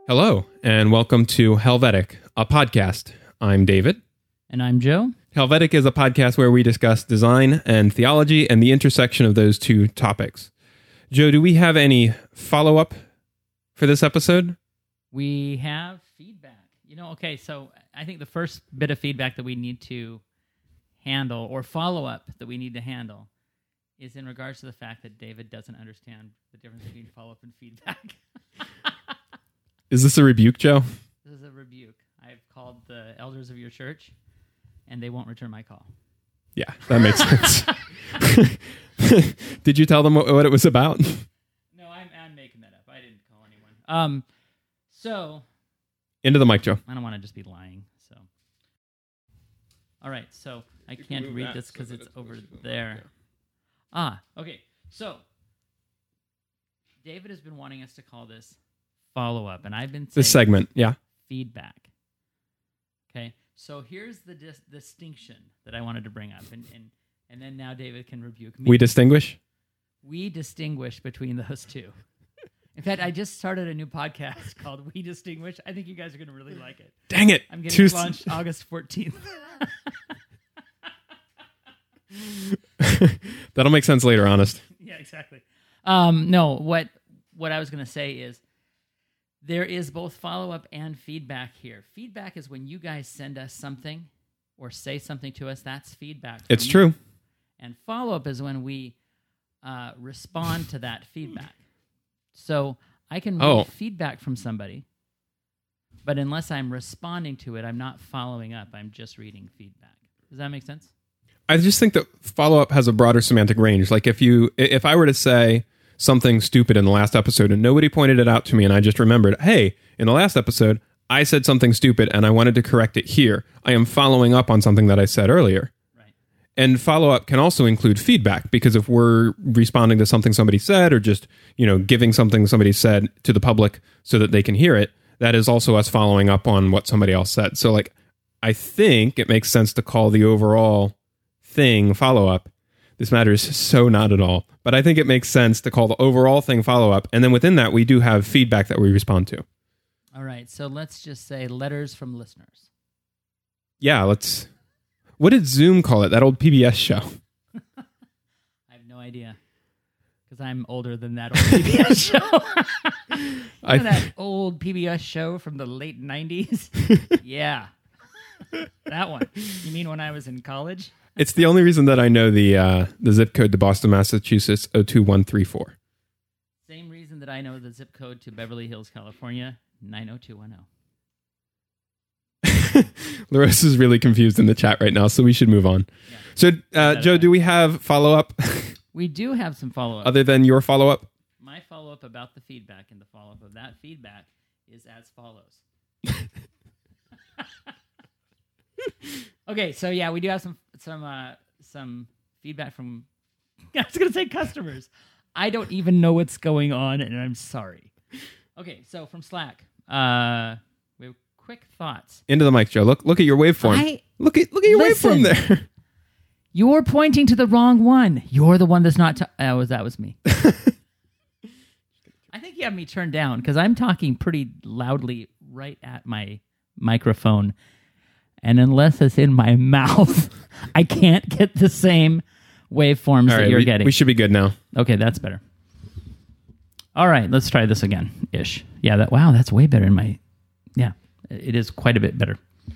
Hello, and welcome to Helvetic, a podcast. I'm David. And I'm Joe. Helvetic is a podcast where we discuss design and theology and the intersection of those two topics. Joe, do we have any follow-up for this episode? We have feedback. So I think the first bit of feedback that we need to handle, or follow-up that we need to handle, is in regards to the fact that David doesn't understand the difference between follow-up and feedback. Is this a rebuke, Joe? This is a rebuke. I've called the elders of your church, and they won't return my call. Yeah, that makes sense. Did you tell them what it was about? No, I'm making that up. I didn't call anyone. So... Into the mic, Joe. I don't want to just be lying, so... All right, so I can't read this because it's over there. Okay. So, David has been wanting us to call this follow-up, and I've been saying... This segment, yeah. Feedback. Okay, so here's the distinction that I wanted to bring up, and then now David can rebuke me. We distinguish? We distinguish between those two. In fact, I just started a new podcast called We Distinguish. I think you guys are going to really like it. Dang it. I'm getting it launched August 14th. That'll make sense later, honest. Yeah, exactly. No, what I was going to say is there is both follow-up and feedback here. Feedback is when you guys send us something or say something to us. That's feedback. It's true. And follow-up is when we respond to that feedback. So I can read feedback from somebody, but unless I'm responding to it, I'm not following up. I'm just reading feedback. Does that make sense? I just think that follow-up has a broader semantic range. Like if I were to say something stupid in the last episode and nobody pointed it out to me and I just remembered, hey, in the last episode, I said something stupid and I wanted to correct it here. I am following up on something that I said earlier. Right. And follow-up can also include feedback, because if we're responding to something somebody said or just, giving something somebody said to the public so that they can hear it, that is also us following up on what somebody else said. So I think it makes sense to call the overall thing follow-up. This matters so not at all. But I think it makes sense to call the overall thing follow-up. And then within that, we do have feedback that we respond to. All right. So let's just say letters from listeners. Yeah, what did Zoom call it? That old PBS show? I have no idea. Because I'm older than that old PBS show. That old PBS show from the late 90s? Yeah. That one. You mean when I was in college? It's the only reason that I know the zip code to Boston, Massachusetts, 02134. Same reason that I know the zip code to Beverly Hills, California, 90210. Laros is really confused in the chat right now, so we should move on. Yeah. So, Joe, do we have follow-up? We do have some follow-up. Other than your follow-up? My follow-up about the feedback and the follow-up of that feedback is as follows. Okay, so yeah, we do have some feedback from, I was going to say customers. I don't even know what's going on, and I'm sorry. Okay, so from Slack, we have quick thoughts. Into the mic, Joe. Look at your waveform. Look at your waveform there. You're pointing to the wrong one. You're the one that's not... that was me. I think you have me turned down because I'm talking pretty loudly right at my microphone. And unless it's in my mouth, I can't get the same waveforms that you're getting. We should be good now. Okay, that's better. All right, let's try this again-ish. Yeah, that's way better in my... Yeah, it is quite a bit better.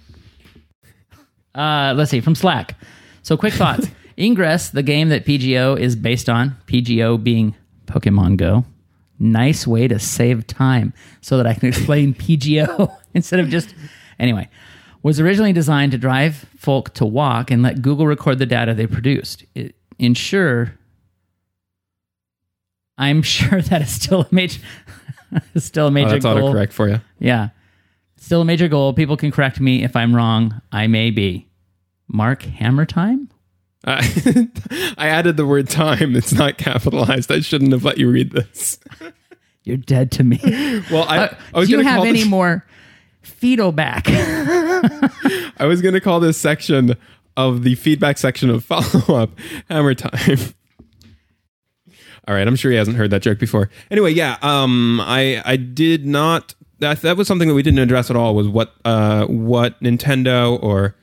Let's see, from Slack. So quick thoughts. Ingress, the game that PGO is based on, PGO being Pokemon Go. Nice way to save time so that I can explain PGO instead of just... Anyway, was originally designed to drive folk to walk and let Google record the data they produced. I'm sure that is still a major that's goal. Autocorrect for you. Yeah. Still a major goal. People can correct me if I'm wrong. I may be. Mark Hammer time? I added the word time. It's not capitalized. I shouldn't have let you read this. You're dead to me. Well, I was do you going to have any more feedback? I was going to call this section of the feedback section of follow-up Hammer time. All right, I'm sure he hasn't heard that joke before. Anyway, yeah, I did not that was something that we didn't address at all. Was what Nintendo or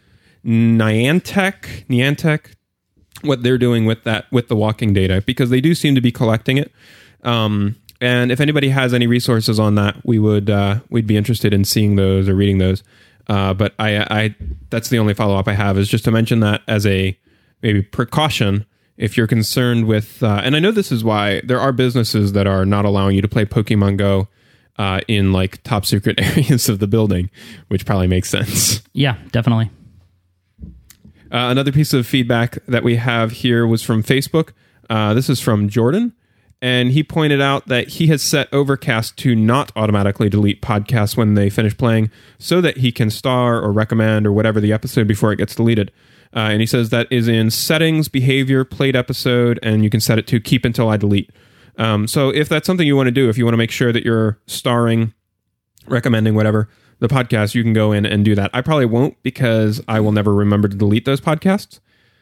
Niantic, what they're doing with the walking data, because they do seem to be collecting it. And if anybody has any resources on that, we'd be interested in seeing those or reading those. But I that's the only follow up I have, is just to mention that as a maybe precaution if you're concerned with. And I know this is why there are businesses that are not allowing you to play Pokemon Go in like top secret areas of the building, which probably makes sense. Yeah, definitely. Another piece of feedback that we have here was from Facebook. This is from Jordan. And he pointed out that he has set Overcast to not automatically delete podcasts when they finish playing, so that he can star or recommend or whatever the episode before it gets deleted. And he says that is in settings, behavior, played episode, and you can set it to keep until I delete. So if that's something you want to do, if you want to make sure that you're starring, recommending, whatever, the podcast, you can go in and do that. I probably won't, because I will never remember to delete those podcasts.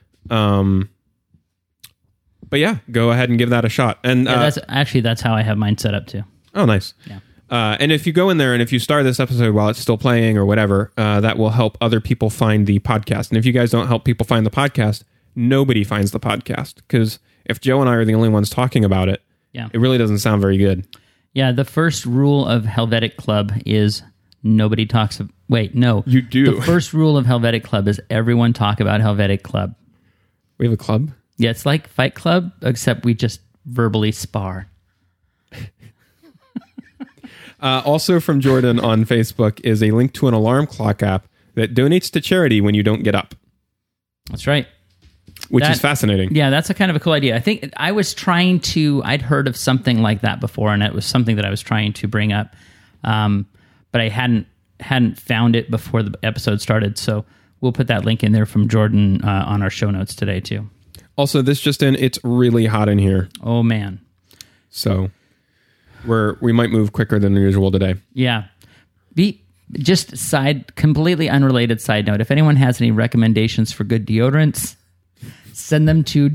But yeah, go ahead and give that a shot. And that's how I have mine set up too. Oh, nice. Yeah. And if you go in there and if you star this episode while it's still playing or whatever, that will help other people find the podcast. And if you guys don't help people find the podcast, nobody finds the podcast. Because if Joe and I are the only ones talking about it, it really doesn't sound very good. Yeah, the first rule of Helvetic Club is nobody talks. Wait, no. You do. The first rule of Helvetic Club is everyone talk about Helvetic Club. We have a club? Yeah, it's like Fight Club, except we just verbally spar. Also from Jordan on Facebook is a link to an alarm clock app that donates to charity when you don't get up. That's right. Which is fascinating. Yeah, that's a kind of a cool idea. I think I'd heard of something like that before, and it was something that I was trying to bring up. But I hadn't found it before the episode started. So we'll put that link in there from Jordan on our show notes today too. Also, this just in, it's really hot in here. Oh, man. So we might move quicker than usual today. Yeah. Completely unrelated side note. If anyone has any recommendations for good deodorants, send them to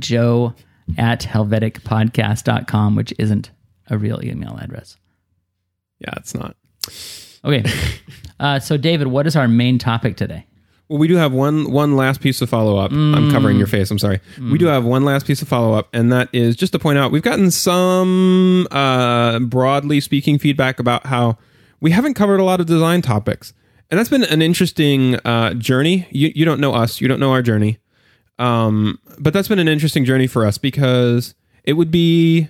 joe@helveticpodcast.com, which isn't a real email address. Yeah, it's not. Okay. So, David, what is our main topic today? Well, we do have one last piece of follow-up. I'm covering your face. I'm sorry. We do have one last piece of follow-up, and that is just to point out, we've gotten some, broadly speaking, feedback about how we haven't covered a lot of design topics. And that's been an interesting journey. You don't know us. You don't know our journey. But that's been an interesting journey for us, because it would be...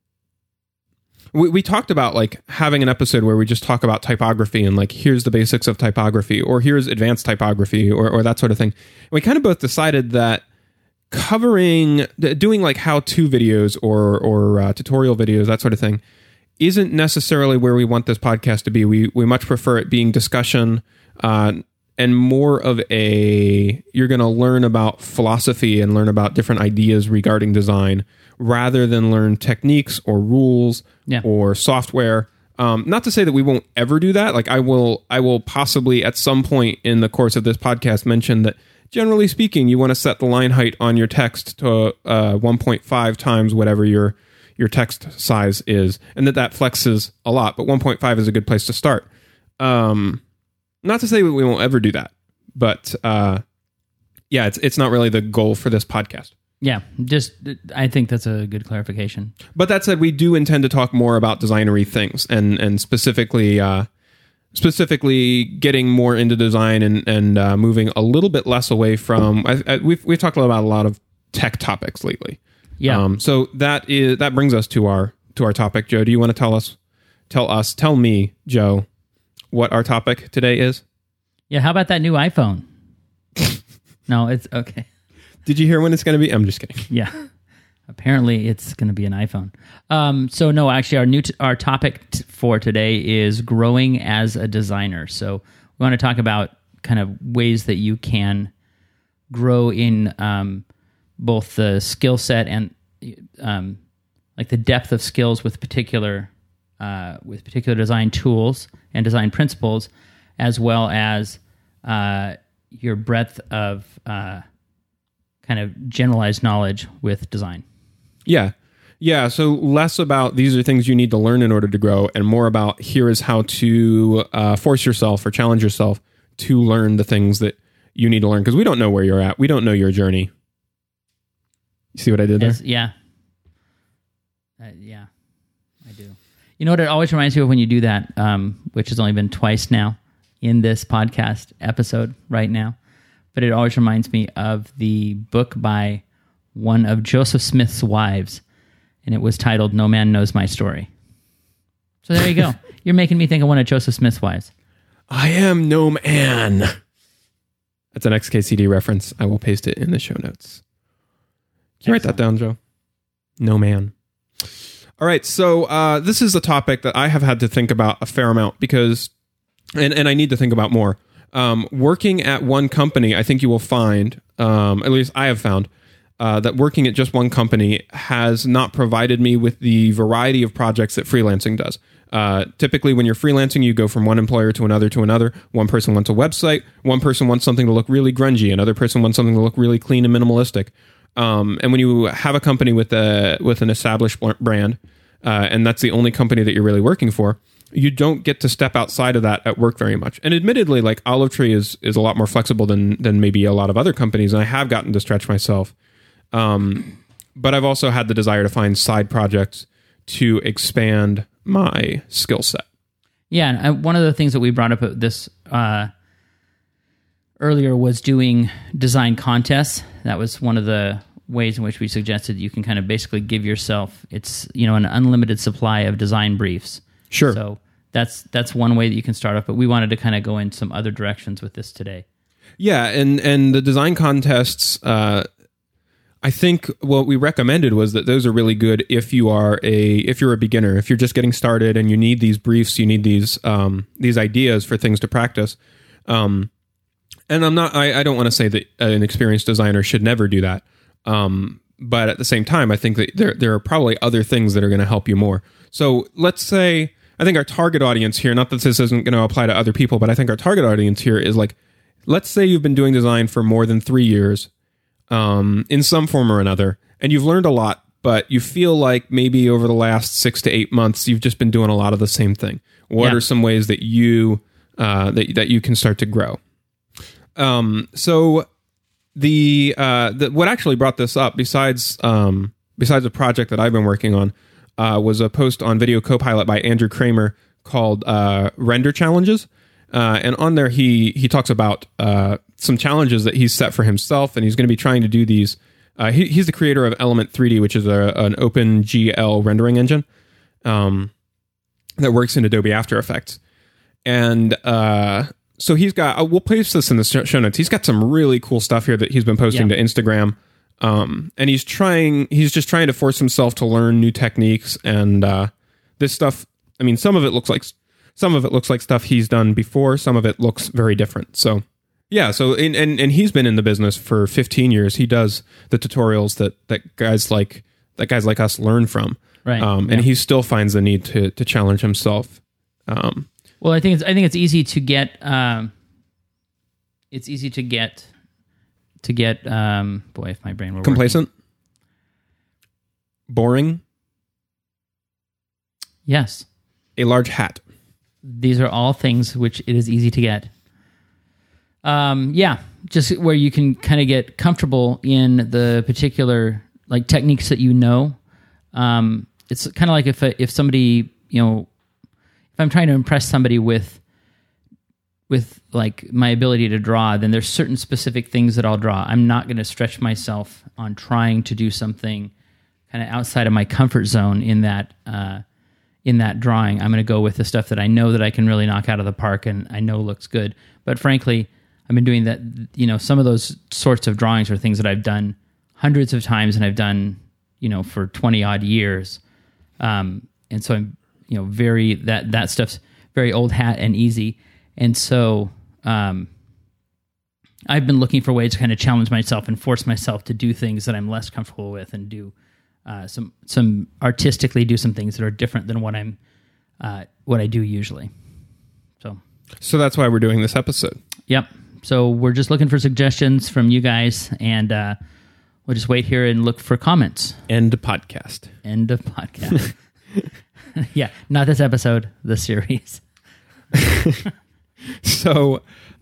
We talked about like having an episode where we just talk about typography and like, here's the basics of typography, or here's advanced typography, or that sort of thing. And we kind of both decided that doing like how-to videos or tutorial videos, that sort of thing, isn't necessarily where we want this podcast to be. We much prefer it being discussion and more of you're going to learn about philosophy and learn about different ideas regarding design, rather than learn techniques or rules or software. Not to say that we won't ever do that. Like I will possibly at some point in the course of this podcast mention that, generally speaking, you want to set the line height on your text to 1.5 times whatever your text size is, and that flexes a lot. But 1.5 is a good place to start. Not to say that we won't ever do that, but it's not really the goal for this podcast. Yeah, I think that's a good clarification. But that said, we do intend to talk more about designery things, and specifically getting more into design and moving a little bit less away from. We've talked about a lot of tech topics lately. Yeah. So that brings us to our topic. Joe, do you want to tell me, Joe, what our topic today is? Yeah. How about that new iPhone? No, it's okay. Did you hear when it's going to be? I'm just kidding. Yeah. Apparently, it's going to be an iPhone. So no, actually, our topic for today is growing as a designer. So we want to talk about kind of ways that you can grow in both the skill set and like the depth of skills with particular design tools and design principles, as well as your breadth of kind of generalized knowledge with design. Yeah. Yeah, so less about these are things you need to learn in order to grow, and more about here is how to force yourself or challenge yourself to learn the things that you need to learn, because we don't know where you're at. We don't know your journey. You see what I did there? Yeah. Yeah, I do. You know what it always reminds me of when you do that, which has only been twice now in this podcast episode right now, but it always reminds me of the book by one of Joseph Smith's wives, and it was titled No Man Knows My Story. So there you go. You're making me think of one of Joseph Smith's wives. I am no man. That's an XKCD reference. I will paste it in the show notes. Can you write that down, Joe? No man. All right, so this is a topic that I have had to think about a fair amount because, and I need to think about more. Working at one company, I think you will find, at least I have found, that working at just one company has not provided me with the variety of projects that freelancing does. Typically, when you're freelancing, you go from one employer to another. One person wants a website. One person wants something to look really grungy. Another person wants something to look really clean and minimalistic. And when you have a company with an established brand, and that's the only company that you're really working for, you don't get to step outside of that at work very much. And admittedly, like Olive Tree is a lot more flexible than maybe a lot of other companies, and I have gotten to stretch myself. But I've also had the desire to find side projects to expand my skill set. Yeah, and one of the things that we brought up at this earlier was doing design contests. That was one of the ways in which we suggested you can kind of basically give yourself, it's, you know, an unlimited supply of design briefs. Sure. So that's one way that you can start off, but we wanted to kind of go in some other directions with this today. Yeah, and the design contests, I think what we recommended was that those are really good if you're a beginner, if you're just getting started and you need these briefs, you need these ideas for things to practice. And I don't want to say that an experienced designer should never do that. But at the same time, I think that there are probably other things that are going to help you more. So let's say, I think our target audience here, not that this isn't going to apply to other people, but I think our target audience here is like, let's say you've been doing design for more than 3 years, in some form or another, and you've learned a lot, but you feel like maybe over the last 6 to 8 months, you've just been doing a lot of the same thing. What are some ways that you that you can start to grow? So what actually brought this up, besides a project that I've been working on, was a post on Video Copilot by Andrew Kramer called Render Challenges. And on there, he talks about some challenges that he's set for himself, and he's going to be trying to do these. He's the creator of Element 3D, which is an OpenGL rendering engine that works in Adobe After Effects. And so he's got, we'll place this in the show notes. He's got some really cool stuff here that he's been posting to Instagram. And he's just trying to force himself to learn new techniques. And this stuff, I mean, some of it looks like stuff he's done before. Some of it looks very different. So yeah. So and he's been in the business for 15 years. He does the tutorials that guys like us learn from. Right. And he still finds the need to challenge himself. Well, I think it's easy to get. Boy, if my brain were complacent, working. Boring. Yes. A large hat. These are all things which it is easy to get. Just where you can kind of get comfortable in the particular like techniques that you know. It's kind of like if somebody, you know, if I'm trying to impress somebody with like my ability to draw, then there's certain specific things that I'll draw. I'm not going to stretch myself on trying to do something kind of outside of my comfort zone in that drawing. I'm going to go with the stuff that I know that I can really knock out of the park and I know looks good. But frankly, I've been doing that, you know, some of those sorts of drawings are things that I've done hundreds of times and I've done, you know, for 20 odd years. And so I'm, you know, that stuff's very old hat and easy. And so I've been looking for ways to kind of challenge myself and force myself to do things that I'm less comfortable with and do some artistically do some things that are different than what I do usually. So that's why we're doing this episode. Yep. So we're just looking for suggestions from you guys, and We'll just wait here and look for comments. End podcast. End of podcast. Yeah, not this episode, the series. So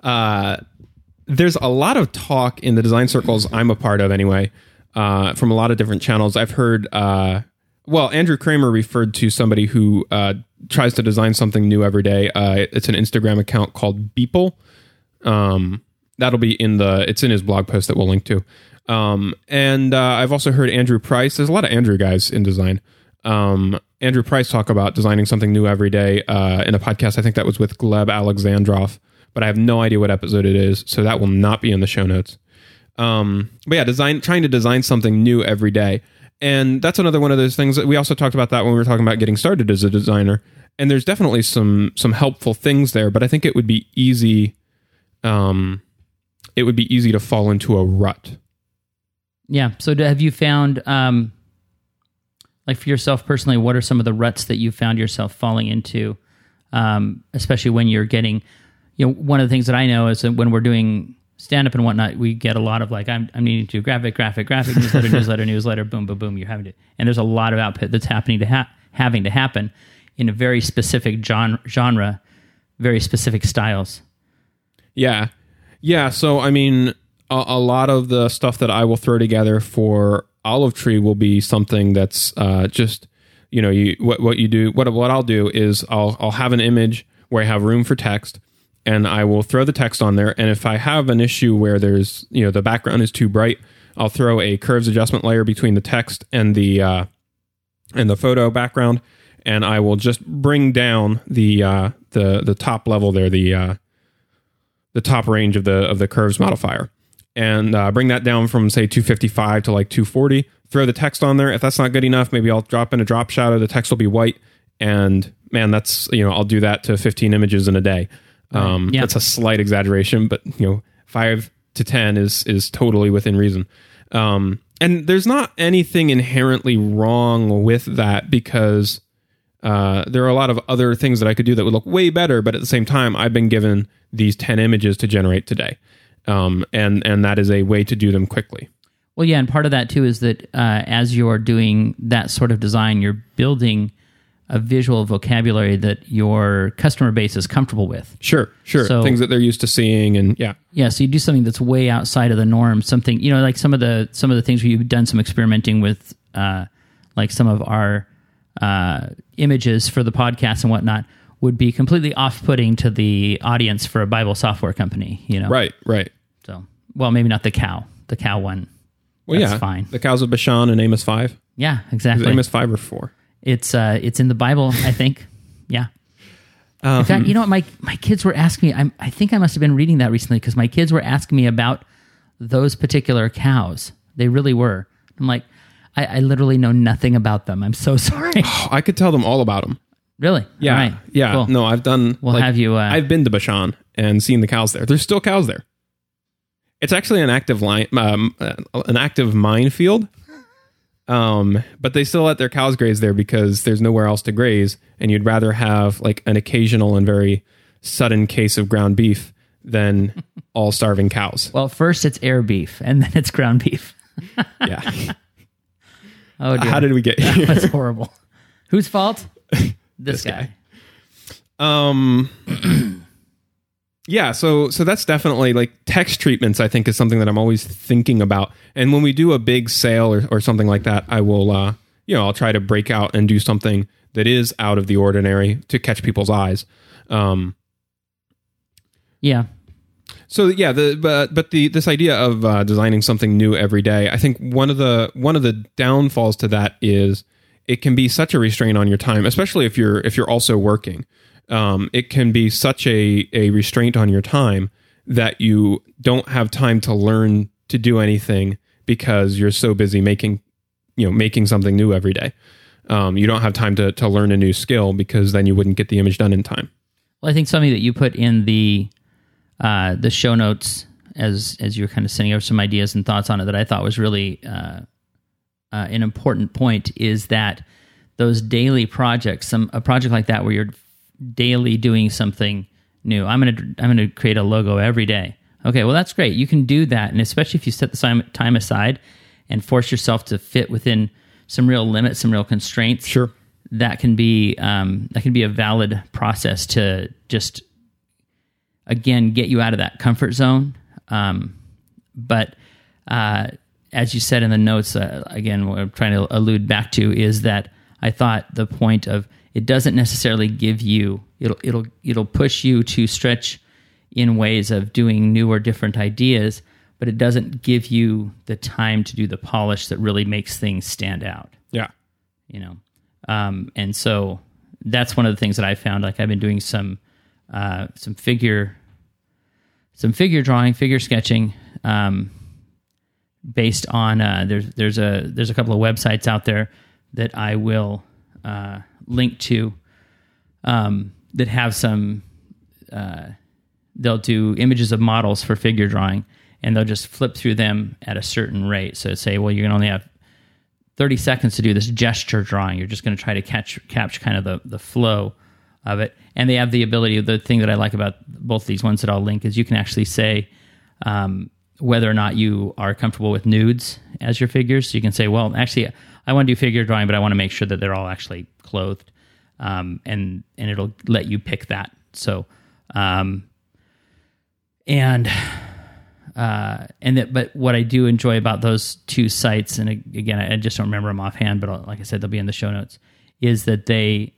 there's a lot of talk in the design circles I'm a part of anyway, from a lot of different channels. I've heard, Andrew Kramer referred to somebody who tries to design something new every day. It's an Instagram account called Beeple. That'll be it's in his blog post that we'll link to. And I've also heard Andrew Price. There's a lot of Andrew guys in design. Andrew Price talk about designing something new every day in a podcast. I think that was with Gleb Alexandrov, but I have no idea what episode it is, so that will not be in the show notes. But yeah, trying to design something new every day. And that's another one of those things that we also talked about that when we were talking about getting started as a designer. And there's definitely some helpful things there, but I think it would be easy. It would be easy to fall into a rut. Yeah. So have you found, like for yourself personally, what are some of the ruts that you found yourself falling into, especially when you're getting, one of the things that I know is that when we're doing stand-up and whatnot, we get a lot of like, I'm needing to graphic, newsletter, boom, boom, boom, you're having to, and there's a lot of output that's happening to having to happen in a very specific genre, very specific styles. Yeah. Yeah. So, I mean, a lot of the stuff that I will throw together for Olive Tree will be something that's just, what I'll do is I'll have an image where I have room for text, and I will throw the text on there. And if I have an issue where there's, the background is too bright, I'll throw a curves adjustment layer between the text and the photo background, and I will just bring down the top level there, the top range of the curves modifier, and bring that down from say 255 to like 240. Throw the text on there. If that's not good enough, maybe I'll drop in a drop shadow. The text will be white, and man, that's I'll do that to 15 images in a day. That's a slight exaggeration, but 5 to 10 is totally within reason. And there's not anything inherently wrong with that, because there are a lot of other things that I could do that would look way better, but at the same time, I've been given these 10 images to generate today. And that is a way to do them quickly. Well, yeah, and part of that too is that as you're doing that sort of design, you're building a visual vocabulary that your customer base is comfortable with. Sure. So, things that they're used to seeing, and yeah. So you do something that's way outside of the norm. Something like some of the things where you've done some experimenting with, like some of our images for the podcast and whatnot, would be completely off-putting to the audience for a Bible software company. Right. So, well, maybe not the cow one. Well, that's fine. The cows of Bashan in Amos 5. Yeah, exactly. Is Amos 5 or 4? It's in the Bible, I think. Yeah. In fact, you know what? My kids were asking me. I think I must have been reading that recently, because my kids were asking me about those particular cows. They really were. I'm like, I literally know nothing about them. I'm so sorry. Oh, I could tell them all about them. Really? Yeah. All right. Yeah. Cool. No, I've done. We'll have you. I've been to Bashan and seen the cows there. There's still cows there. It's actually an active minefield. But they still let their cows graze there because there's nowhere else to graze, and you'd rather have like an occasional and very sudden case of ground beef than all starving cows. Well, first it's air beef, and then it's ground beef. Yeah. Oh dear. How did we get here? That's horrible. Whose fault? This guy. Yeah, so that's definitely like text treatments, I think, is something that I'm always thinking about. And when we do a big sale or something like that, I will, I'll try to break out and do something that is out of the ordinary to catch people's eyes. Yeah. So yeah, this idea of designing something new every day, I think one of the downfalls to that is it can be such a restraint on your time, especially if you're also working. It can be such a restraint on your time that you don't have time to learn to do anything because you're so busy making something new every day. You don't have time to learn a new skill because then you wouldn't get the image done in time. Well, I think something that you put in the show notes as you were kind of sending over some ideas and thoughts on it that I thought was really an important point is that those daily projects, a project like that where you're daily doing something new. I'm gonna create a logo every day. Okay, well that's great. You can do that, and especially if you set the time aside and force yourself to fit within some real limits, some real constraints. Sure. That can be a valid process to just, again, get you out of that comfort zone. But as you said in the notes, again, what I'm trying to allude back to is that I thought the point of it doesn't necessarily give you, it'll push you to stretch in ways of doing new or different ideas, but it doesn't give you the time to do the polish that really makes things stand out. Yeah. And so that's one of the things that I found. Like I've been doing some figure drawing, figure sketching, based on there's a couple of websites out there that I will link to that have some. They'll do images of models for figure drawing, and they'll just flip through them at a certain rate. So say, well, you're going to only have 30 seconds to do this gesture drawing. You're just going to try to capture kind of the flow of it. And they have the ability, the thing that I like about both these ones that I'll link is you can actually say whether or not you are comfortable with nudes as your figures. So you can say, well, actually, I want to do figure drawing, but I want to make sure that they're all actually clothed. And it'll let you pick that. So, but what I do enjoy about those two sites, and again, I just don't remember them offhand, but like I said, they'll be in the show notes, is that they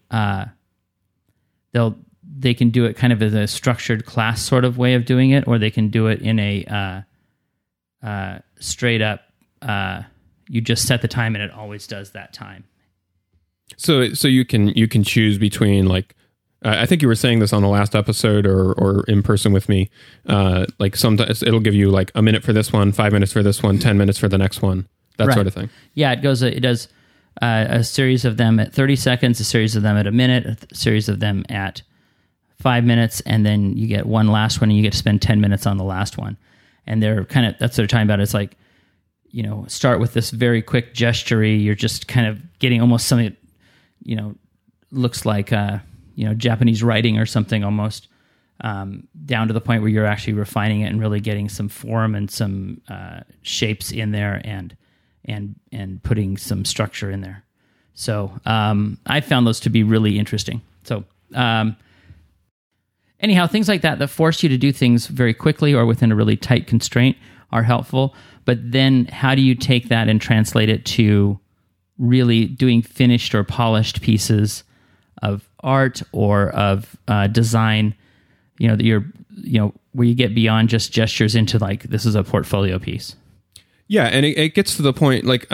can do it kind of as a structured class sort of way of doing it, or they can do it in a straight up, you just set the time and it always does that time. So you can choose between, like, I think you were saying this on the last episode or in person with me. Like sometimes it'll give you like a minute for this one, 5 minutes for this one, 10 minutes for the next one, that sort of thing. Yeah, it does a series of them at 30 seconds, a series of them at a minute, a series of them at 5 minutes, and then you get one last one, and you get to spend 10 minutes on the last one. And that's what they're talking about. It's like, start with this very quick gestury. You're just kind of getting almost something that, looks like Japanese writing or something almost, down to the point where you're actually refining it and really getting some form and some shapes in there and putting some structure in there. So I found those to be really interesting. So anyhow, things like that force you to do things very quickly or within a really tight constraint are helpful. But then how do you take that and translate it to really doing finished or polished pieces of art or of design, where you get beyond just gestures into like, this is a portfolio piece. Yeah. And it gets to the point, like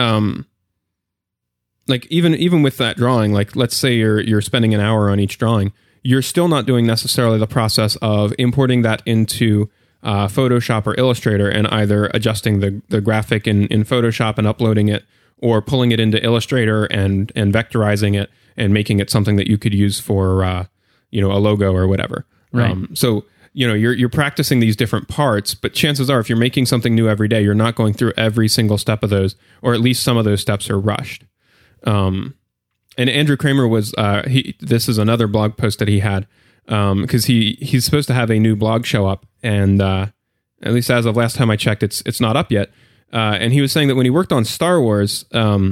even with that drawing, like let's say you're spending an hour on each drawing, you're still not doing necessarily the process of importing that into Photoshop or Illustrator and either adjusting the graphic in Photoshop and uploading it, or pulling it into Illustrator and vectorizing it and making it something that you could use for a logo or whatever. Right. So you're practicing these different parts, but chances are if you're making something new every day, you're not going through every single step of those, or at least some of those steps are rushed. And Andrew Kramer was this is another blog post that he had, because he's supposed to have a new blog show up, and at least as of last time I checked, it's not up yet. And he was saying that when he worked on Star Wars,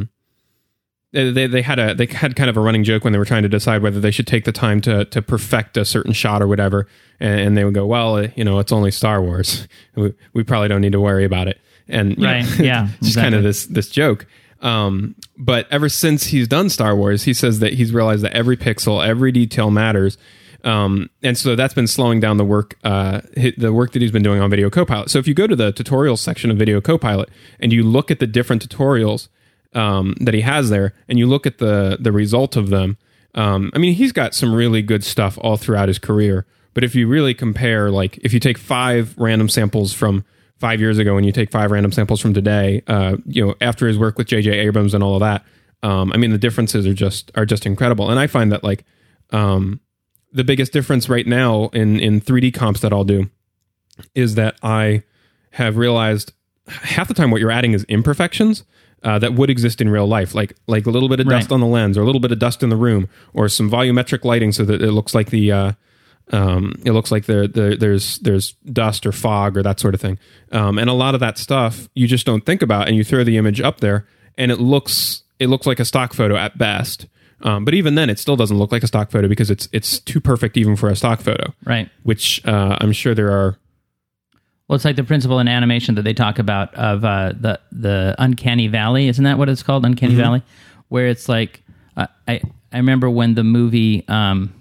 they had kind of a running joke when they were trying to decide whether they should take the time to perfect a certain shot or whatever, and they would go, well, it's only Star Wars, we probably don't need to worry about it, and right, yeah, just exactly. Kind of this joke. But ever since he's done Star Wars, he says that he's realized that every pixel, every detail matters. And so that's been slowing down the work that he's been doing on Video Copilot. So if you go to the tutorials section of Video Copilot and you look at the different tutorials that he has there, and you look at the result of them, he's got some really good stuff all throughout his career. But if you really compare, like if you take 5 random samples from 5 years ago and you take 5 random samples from today, after his work with J.J. Abrams and all of that, the differences are just incredible. And I find that like the biggest difference right now in 3D comps that I'll do is that I have realized half the time what you're adding is imperfections that would exist in real life, like a little bit of dust on the lens, or a little bit of dust in the room, or some volumetric lighting so that it looks like the It looks like there's dust or fog or that sort of thing. And a lot of that stuff you just don't think about, and you throw the image up there, and it looks like a stock photo at best. But even then, it still doesn't look like a stock photo because it's too perfect even for a stock photo. Right. Which I'm sure there are. Well, it's like the principle in animation that they talk about of the uncanny valley. Isn't that what it's called? Uncanny Valley, where it's like I remember when the movie the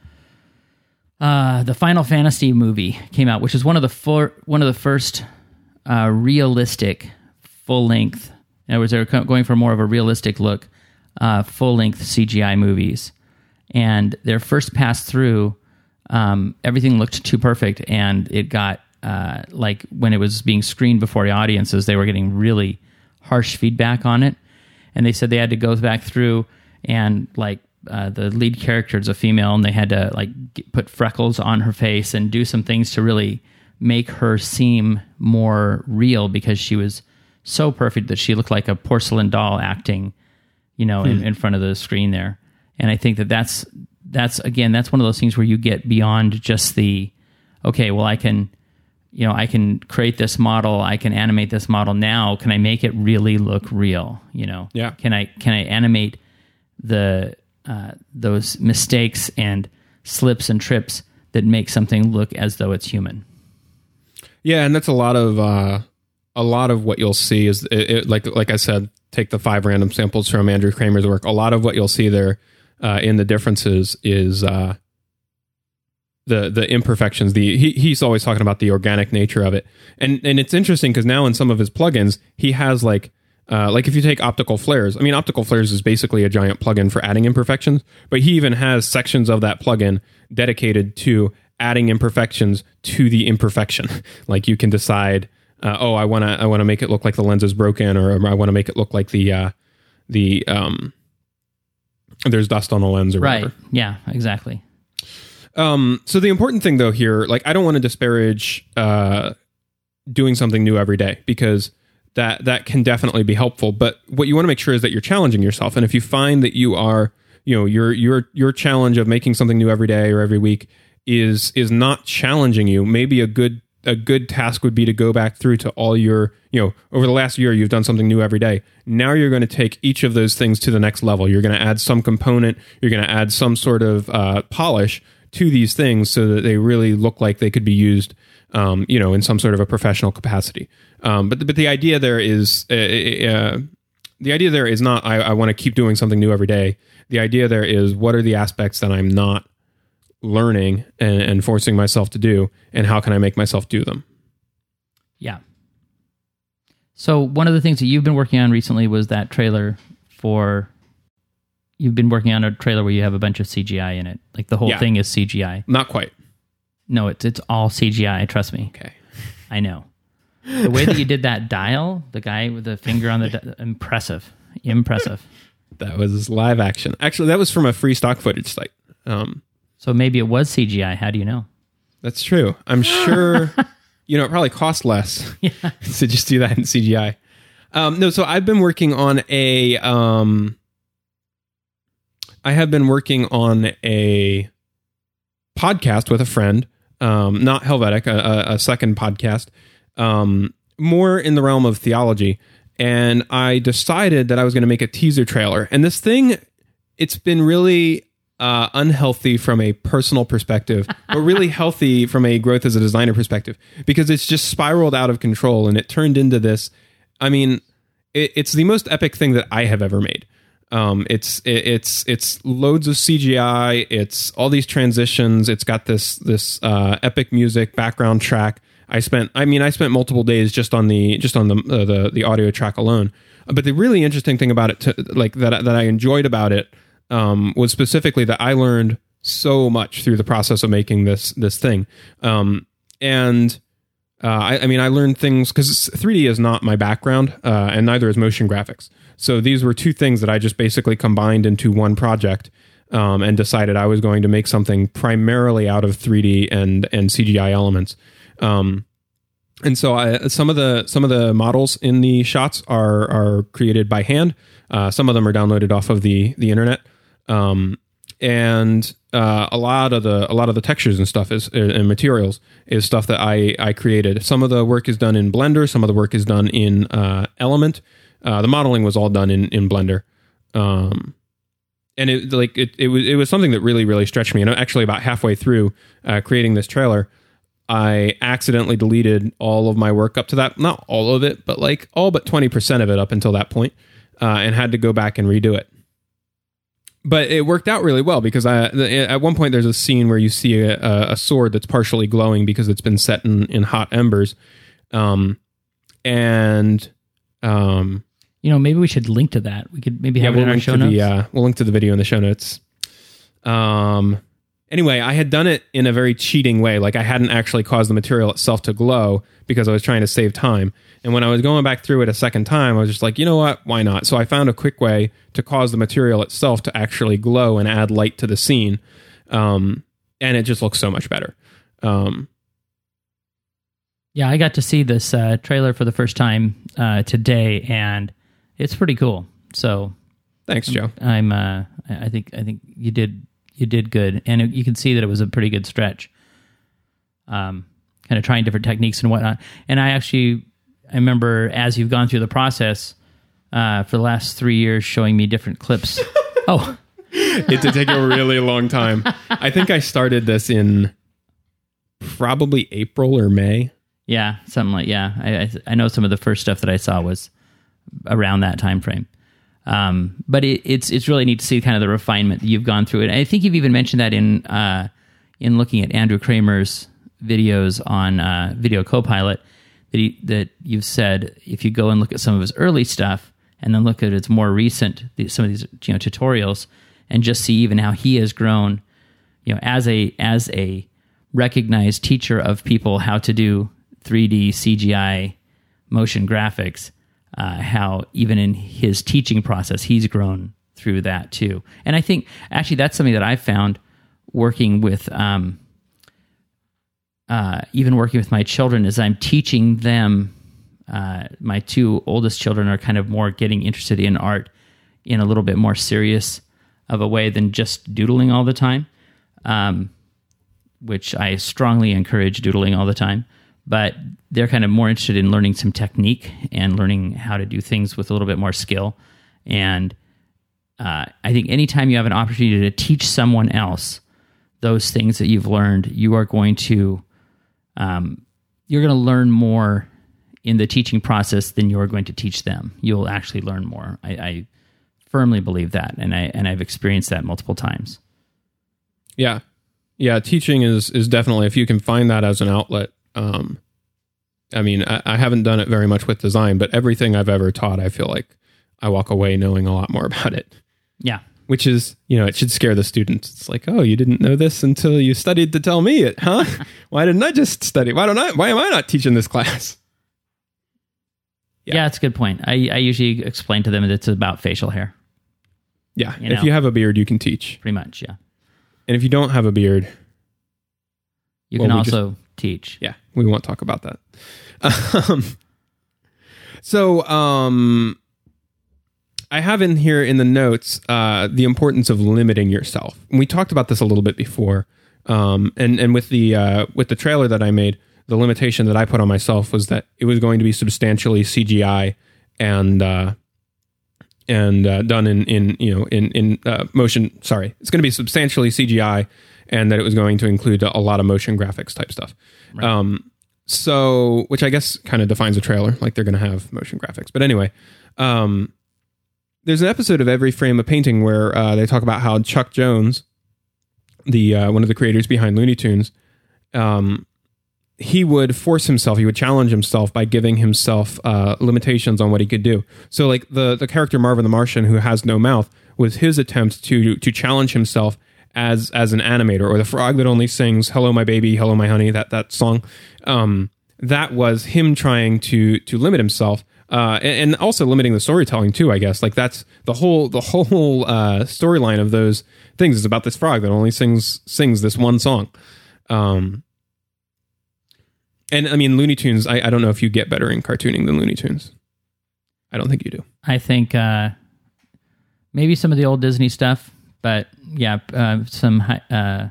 Final Fantasy movie came out, which is one of the first realistic full length. In other words, they were going for more of a realistic look. Full-length CGI movies, and their first pass through, everything looked too perfect, and it got like when it was being screened before the audiences, they were getting really harsh feedback on it, and they said they had to go back through and like the lead character is a female, and they had to like put freckles on her face and do some things to really make her seem more real because she was so perfect that she looked like a porcelain doll acting. In front of the screen there. And I think that's one of those things where you get beyond just the, okay, well, I can create this model, I can animate this model now. Can I make it really look real? Yeah. Can I animate those mistakes and slips and trips that make something look as though it's human? Yeah. And that's a lot of what you'll see is like I said, take the 5 random samples from Andrew Kramer's work. A lot of what you'll see there in the differences is the imperfections. He's always talking about the organic nature of it, and it's interesting because now in some of his plugins he has like if you take optical flares. I mean, optical flares is basically a giant plugin for adding imperfections, but he even has sections of that plugin dedicated to adding imperfections to the imperfection. Like you can decide. I want to make it look like the lens is broken, or I want to make it look like the there's dust on the lens or whatever. Right. Yeah, exactly. So the important thing though here, like I don't want to disparage doing something new every day, because that can definitely be helpful. But what you want to make sure is that you're challenging yourself. And if you find that you are, your challenge of making something new every day or every week is not challenging you, maybe a good task would be to go back through to all your, over the last year, you've done something new every day. Now you're going to take each of those things to the next level. You're going to add some component. You're going to add some sort of polish to these things so that they really look like they could be used, in some sort of a professional capacity. But the idea there is, not, I want to keep doing something new every day. The idea there is, what are the aspects that I'm not learning and forcing myself to do, and how can I make myself do them? Yeah. So one of the things that you've been working on recently was that trailer you've been working on a trailer where you have a bunch of CGI in it. Like the whole thing is CGI. Not quite. No, it's all CGI. Trust me. Okay. I know. The way that you did that dial, the guy with the finger on the impressive. That was live action. Actually, that was from a free stock footage site. So maybe it was CGI. How do you know? That's true. I'm sure, it probably cost less to just do that in CGI. No, so I've been working on a podcast with a friend, not Helvetic, a second podcast, more in the realm of theology. And I decided that I was going to make a teaser trailer. And this thing, it's been really unhealthy from a personal perspective, but really healthy from a growth as a designer perspective, because it's just spiraled out of control and it turned into this. I mean, it's the most epic thing that I have ever made. It's loads of CGI. It's all these transitions. It's got this epic music background track. I spent multiple days just on the audio track alone. But the really interesting thing about it, that I enjoyed about it, was specifically that I learned so much through the process of making this thing. I learned things because 3D is not my background, and neither is motion graphics. So these were two things that I just basically combined into one project, and decided I was going to make something primarily out of 3D and CGI elements. And so some of the models in the shots are created by hand. Some of them are downloaded off of the internet. and a lot of the textures and stuff and materials is stuff that I created. Some of the work is done in Blender. Some of the work is done in Element. The modeling was all done in Blender. And it was something that really, really stretched me. And actually, about halfway through creating this trailer, I accidentally deleted all of my work up to that. Not all of it, but like all but 20% of it up until that point, and had to go back and redo it. But it worked out really well because at one point there's a scene where you see a sword that's partially glowing because it's been set in hot embers. Maybe we should link to that. We could maybe have it in our show notes. We'll link to the video in the show notes. Anyway, I had done it in a very cheating way. Like I hadn't actually caused the material itself to glow because I was trying to save time. And when I was going back through it a second time, I was just like, you know what? Why not? So I found a quick way to cause the material itself to actually glow and add light to the scene. And it just looks so much better. Yeah, I got to see this trailer for the first time today, and it's pretty cool. So thanks, Joe. I think you did good, and you can see that it was a pretty good stretch. Kind of trying different techniques and whatnot. And I remember as you've gone through the process for the last 3 years, showing me different clips. Oh, it did take a really long time. I think I started this in probably April or May. Yeah, something like I know some of the first stuff that I saw was around that time frame. But it's really neat to see kind of the refinement that you've gone through it. And I think you've even mentioned that in looking at Andrew Kramer's videos on Video Copilot, that you've said if you go and look at some of his early stuff and then look at its more recent some of these tutorials and just see even how he has grown, as a recognized teacher of people how to do 3D CGI motion graphics. How even in his teaching process, he's grown through that too. And I think actually that's something that I've found working with, even working with my children, is I'm teaching them. My two oldest children are kind of more getting interested in art in a little bit more serious of a way than just doodling all the time, which I strongly encourage doodling all the time. But they're kind of more interested in learning some technique and learning how to do things with a little bit more skill. And I think anytime you have an opportunity to teach someone else those things that you've learned, you are going to learn more in the teaching process than you're going to teach them. You'll actually learn more. I firmly believe that, and I've experienced that multiple times. Yeah. Teaching is definitely, if you can find that as an outlet. I haven't done it very much with design, but everything I've ever taught, I feel like I walk away knowing a lot more about it. Yeah. Which is, it should scare the students. It's like, oh, you didn't know this until you studied to tell me it, huh? Why didn't I just study? Why am I not teaching this class? Yeah, that's a good point. I usually explain to them that it's about facial hair. Yeah. If you have a beard, you can teach. Pretty much, yeah. And if you don't have a beard, you can also teach. Yeah, we won't talk about that. I have in here in the notes the importance of limiting yourself. And we talked about this a little bit before, and with the trailer that I made, the limitation that I put on myself was that it was going to be substantially CGI and done in motion. Sorry, it's going to be substantially CGI, and that it was going to include a lot of motion graphics type stuff. Right. So, which I guess kind of defines a trailer, like they're going to have motion graphics. But anyway, there's an episode of Every Frame a Painting where they talk about how Chuck Jones, the one of the creators behind Looney Tunes, he would challenge himself by giving himself limitations on what he could do. So like the character Marvin the Martian, who has no mouth, was his attempt to challenge himself as an animator, or the frog that only sings "Hello, my baby, hello, my honey," that song. That was him trying to limit himself, and also limiting the storytelling too. I guess like that's the whole storyline of those things is about this frog that only sings this one song. And I mean, Looney Tunes. I don't know if you get better in cartooning than Looney Tunes. I don't think you do. I think maybe some of the old Disney stuff. But yeah, some I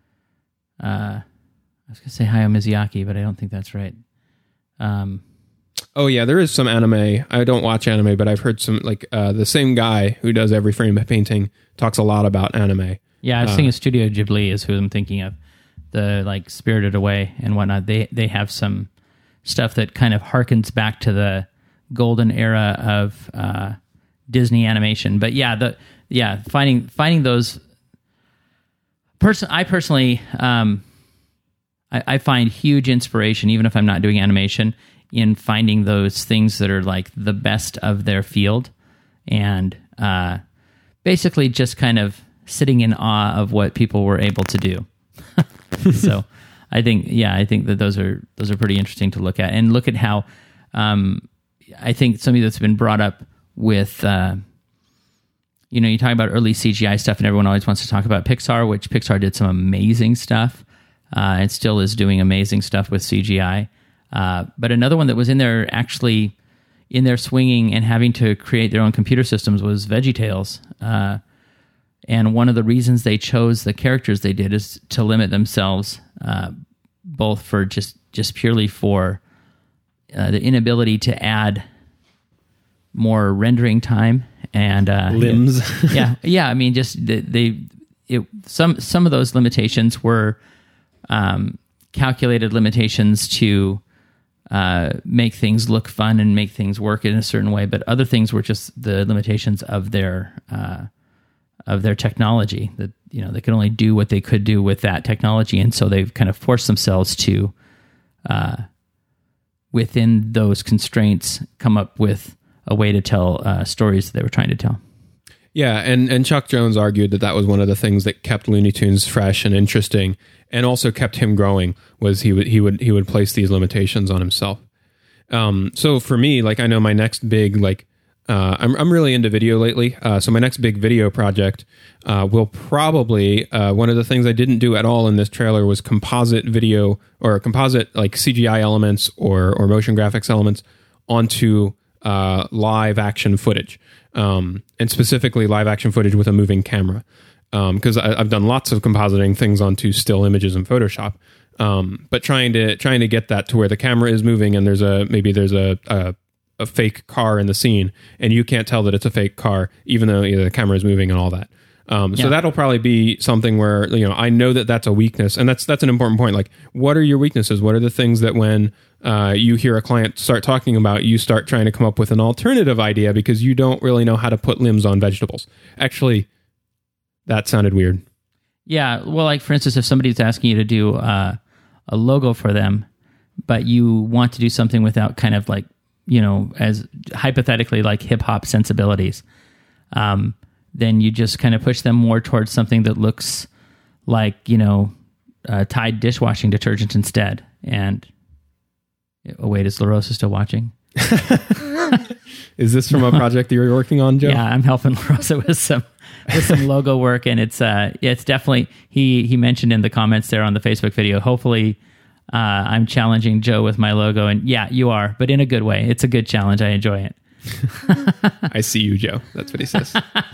was gonna say Hayao Miyazaki, but I don't think that's right. Oh yeah, there is some anime. I don't watch anime, but I've heard some the same guy who does Every Frame of Painting talks a lot about anime. Yeah, I was thinking Studio Ghibli is who I'm thinking of. The Spirited Away and whatnot. They have some stuff that kind of harkens back to the golden era of Disney animation. But yeah, finding those. I personally, I find huge inspiration, even if I'm not doing animation, in finding those things that are like the best of their field, and basically just kind of sitting in awe of what people were able to do. So I think that those are pretty interesting to look at, and look at how I think something that's been brought up with you talk about early CGI stuff, and everyone always wants to talk about Pixar, which Pixar did some amazing stuff and still is doing amazing stuff with CGI. But another one that was in there actually in there swinging and having to create their own computer systems was VeggieTales. And one of the reasons they chose the characters they did is to limit themselves, both for just purely for the inability to add more rendering time and limbs. yeah. I mean, just some of those limitations were calculated limitations to make things look fun and make things work in a certain way, but other things were just the limitations of their technology, that they could only do what they could do with that technology, and so they've kind of forced themselves to within those constraints come up with a way to tell stories that they were trying to tell. Yeah, and Chuck Jones argued that was one of the things that kept Looney Tunes fresh and interesting, and also kept him growing, was he would place these limitations on himself. So for me, I know my next big I'm really into video lately. So my next big video project will probably one of the things I didn't do at all in this trailer was composite video or composite CGI elements or motion graphics elements onto live action footage, and specifically live action footage with a moving camera. Because I've done lots of compositing things onto still images in Photoshop, but trying to get that to where the camera is moving and there's a fake car in the scene, and you can't tell that it's a fake car, even though the camera is moving and all that. So that'll probably be something where I know that that's a weakness, and that's an important point. What are your weaknesses? What are the things that when you hear a client start talking about, you start trying to come up with an alternative idea because you don't really know how to put limbs on vegetables? Actually, that sounded weird. Yeah, well, for instance, if somebody's asking you to do a logo for them, but you want to do something without kind of as hypothetically hip hop sensibilities, then you just kind of push them more towards something that looks like, Tide dishwashing detergent instead. And oh wait, is LaRosa still watching? Is this from a project that you're working on, Joe? Yeah, I'm helping LaRosa with some logo work, and it's definitely, he mentioned in the comments there on the Facebook video, hopefully I'm challenging Joe with my logo, and yeah, you are, but in a good way. It's a good challenge. I enjoy it. I see you, Joe. That's what he says.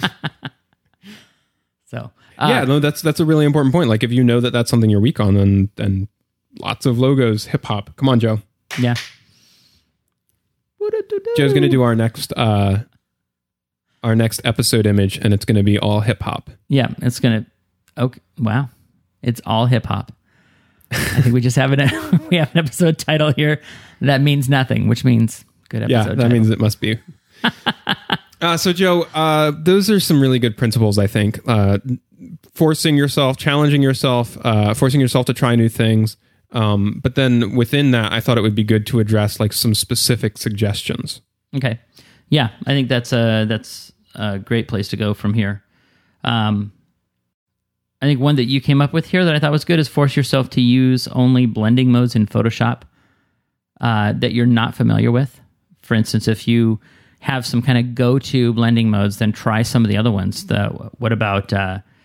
So yeah, no, that's a really important point. If you know that that's something you're weak on, then lots of logos, hip hop. Come on, Joe. Yeah. Joe's going to do our next episode image, and it's going to be all hip hop. Yeah, it's going to. Okay, wow, it's all hip hop. I think we just have we have an episode title here that means nothing, which means good episode. Yeah, that means it must be. So Joe, those are some really good principles, I think. Forcing yourself, challenging yourself, forcing yourself to try new things. But then within that, I thought it would be good to address some specific suggestions. Okay. Yeah, I think that's a great place to go from here. I think one that you came up with here that I thought was good is force yourself to use only blending modes in Photoshop that you're not familiar with. For instance, if you have some kind of go-to blending modes, then try some of the other ones. What about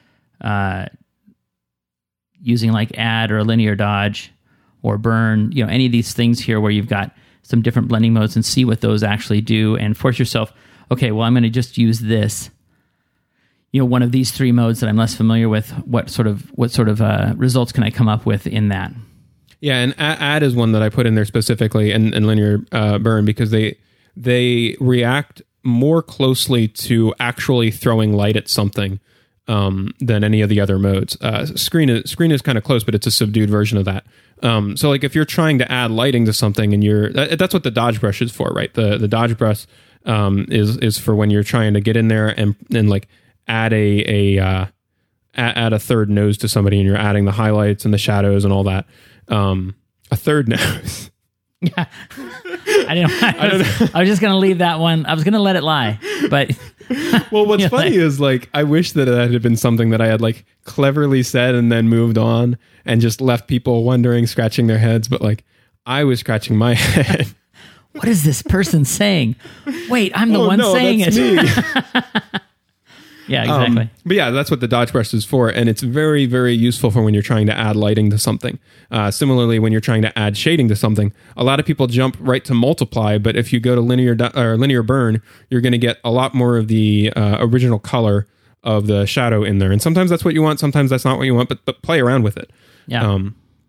using add or linear dodge or burn? Any of these things here where you've got some different blending modes, and see what those actually do, and force yourself, okay, well, I'm going to just use this. one of these three modes that I'm less familiar with, what sort of results can I come up with in that? Yeah, and add is one that I put in there specifically in linear burn because they react more closely to actually throwing light at something than any of the other modes. Screen is kind of close, but it's a subdued version of that. So like if you're trying to add lighting to something and that's what the dodge brush is for, right? The dodge brush is for when you're trying to get in there and like add a third nose to somebody and you're adding the highlights and the shadows and all that. A third nose. Yeah. I was just going to leave that one. I was going to let it lie, but well, what's funny is like, I wish that had been something that I had like cleverly said and then moved on and just left people wondering, scratching their heads. But like I was scratching my head. What is this person saying? Wait, I'm the one saying it. Me. Yeah, exactly. But yeah, that's what the dodge brush is for. And it's very, very useful for when you're trying to add lighting to something. Similarly, when you're trying to add shading to something, a lot of people jump right to multiply. But if you go to linear burn, you're going to get a lot more of the original color of the shadow in there. And sometimes that's what you want. Sometimes that's not what you want, but play around with it. Yeah.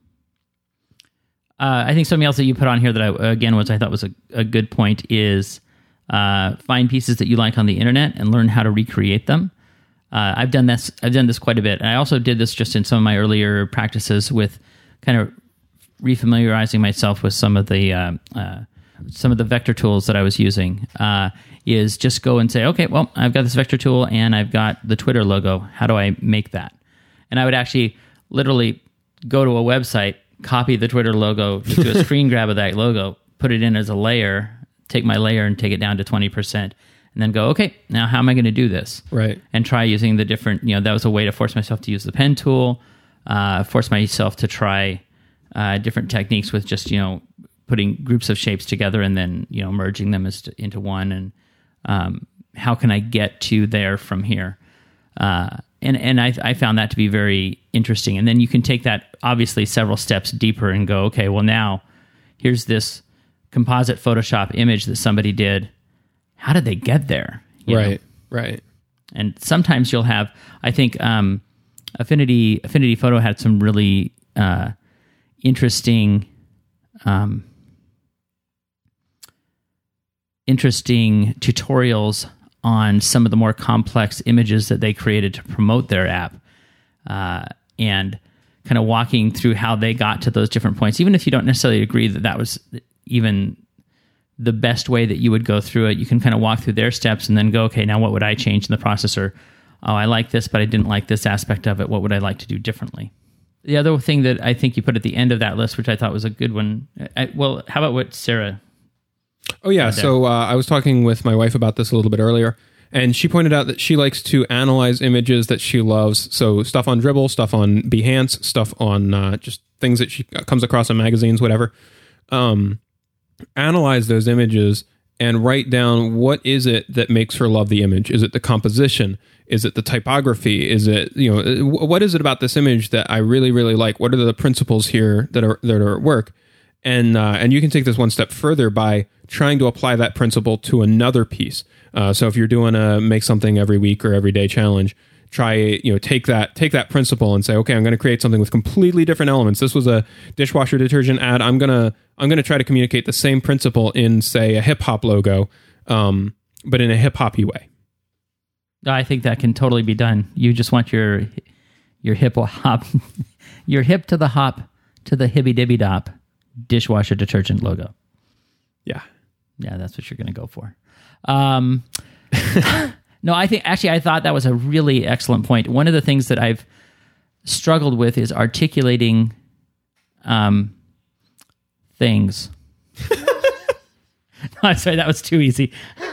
I think something else that you put on here that I thought was a good point is find pieces that you like on the internet and learn how to recreate them. I've done this quite a bit. And I also did this just in some of my earlier practices with kind of refamiliarizing myself with some of the vector tools that I was using. Is just go and say, okay, well, I've got this vector tool and I've got the Twitter logo. How do I make that? And I would actually literally go to a website, copy the Twitter logo, just do a screen grab of that logo, put it in as a layer, take my layer and take it down to 20%, and then go, okay, now how am I going to do this? Right. And try using the different, that was a way to force myself to use the pen tool, force myself to try different techniques with just, putting groups of shapes together and then, merging them into one. And how can I get to there from here? And I found that to be very interesting. And then you can take that obviously several steps deeper and go, okay, well now here's this composite Photoshop image that somebody did. How did they get there? Right. And sometimes you'll have, I think Affinity Photo had some really interesting tutorials on some of the more complex images that they created to promote their app, and kind of walking through how they got to those different points. Even if you don't necessarily agree that was even the best way that you would go through it, you can kind of walk through their steps and then go, okay, now what would I change in the processor? Oh, I like this, but I didn't like this aspect of it. What would I like to do differently? The other thing that I think you put at the end of that list, which I thought was a good one, how about what Sarah... Oh, yeah. So I was talking with my wife about this a little bit earlier, and she pointed out that she likes to analyze images that she loves. So stuff on Dribbble, stuff on Behance, stuff on just things that she comes across in magazines, whatever. Analyze those images and write down what is it that makes her love the image. Is it the composition? Is it the typography? Is it, what is it about this image that I really, really like? What are the principles here that are at work? And you can take this one step further by trying to apply that principle to another piece. So if you're doing a make something every week or every day challenge, try, take that principle and say, okay, I'm going to create something with completely different elements. This was a dishwasher detergent ad. I'm going to try to communicate the same principle in, say, a hip hop logo, but in a hip hoppy way. I think that can totally be done. You just want your hip hop, your hip to the hop to the hibby dibby dop dishwasher detergent logo. Yeah, that's what you're going to go for. No, I thought that was a really excellent point. One of the things that I've struggled with is articulating things. No, I'm sorry, that was too easy.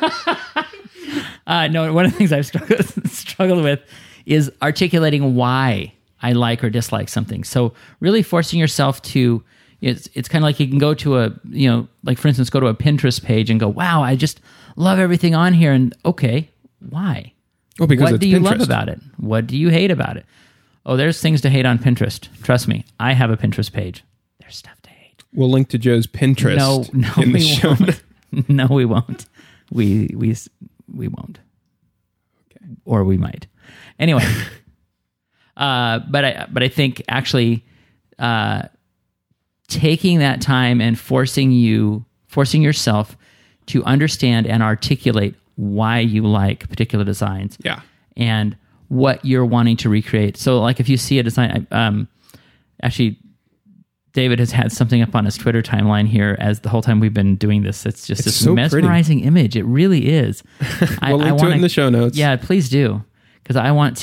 No, one of the things I've struggled with is articulating why I like or dislike something. So really forcing yourself to, it's kind of like you can go to like for instance, go to a Pinterest page and go, wow, I just love everything on here. And okay, why? Well, because what do you Pinterest. love about it? What do you hate about it? Oh, there's things to hate on Pinterest. Trust me, I have a Pinterest page. There's stuff to hate. We'll link to Joe's Pinterest in the show. No, we won't. We won't. Okay. Or we might. Anyway, but I think actually taking that time and forcing yourself to understand and articulate why you like particular designs. Yeah. And what you're wanting to recreate. So like if you see a design, actually David has had something up on his Twitter timeline here as the whole time we've been doing this. It's just this so mesmerizing image. It really is. We'll link to it in the show notes. Yeah, please do. Because I want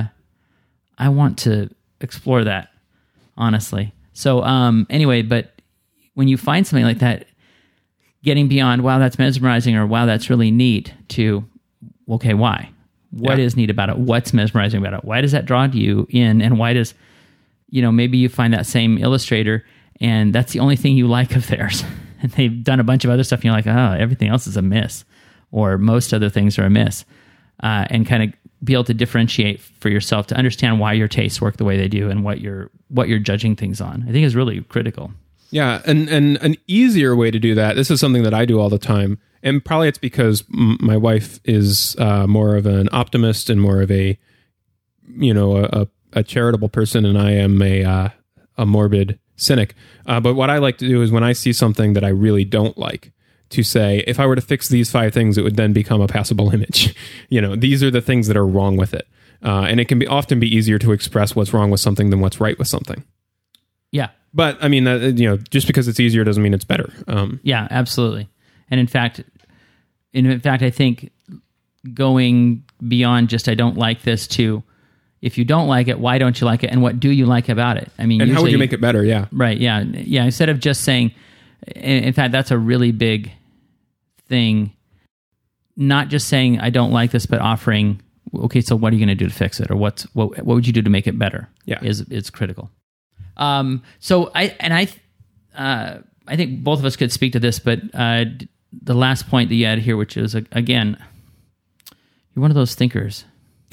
to explore that, honestly. So anyway, but when you find something like that, getting beyond, wow, that's mesmerizing, or wow, that's really neat, to, okay, why? What is neat about it? What's mesmerizing about it? Why does that draw you in? And why does, maybe you find that same illustrator and that's the only thing you like of theirs. And they've done a bunch of other stuff and you're like, oh, everything else is a miss, or most other things are a miss. And kind of be able to differentiate for yourself to understand why your tastes work the way they do and what you're judging things on, I think is really critical. Yeah, and an easier way to do that, this is something that I do all the time, and probably it's because my wife is more of an optimist and more of a charitable person, and I am a morbid cynic. But what I like to do is when I see something that I really don't like, to say, if I were to fix these 5 things, it would then become a passable image. These are the things that are wrong with it. And it can often be easier to express what's wrong with something than what's right with something. Yeah. But I mean, just because it's easier doesn't mean it's better. Yeah, absolutely. And in fact, I think going beyond just, I don't like this, to, if you don't like it, why don't you like it? And what do you like about it? I mean, and how would you make it better? Yeah. Right. Yeah. Yeah. Instead of just saying, in fact, that's a really big thing. Not just saying, I don't like this, but offering, okay, so what are you going to do to fix it? Or what would you do to make it better? Yeah. Is critical. So I think both of us could speak to this, but the last point that you had here, which is, again, you're one of those thinkers.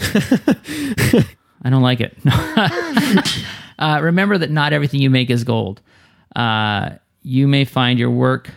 I don't like it. Remember that not everything you make is gold. You may find that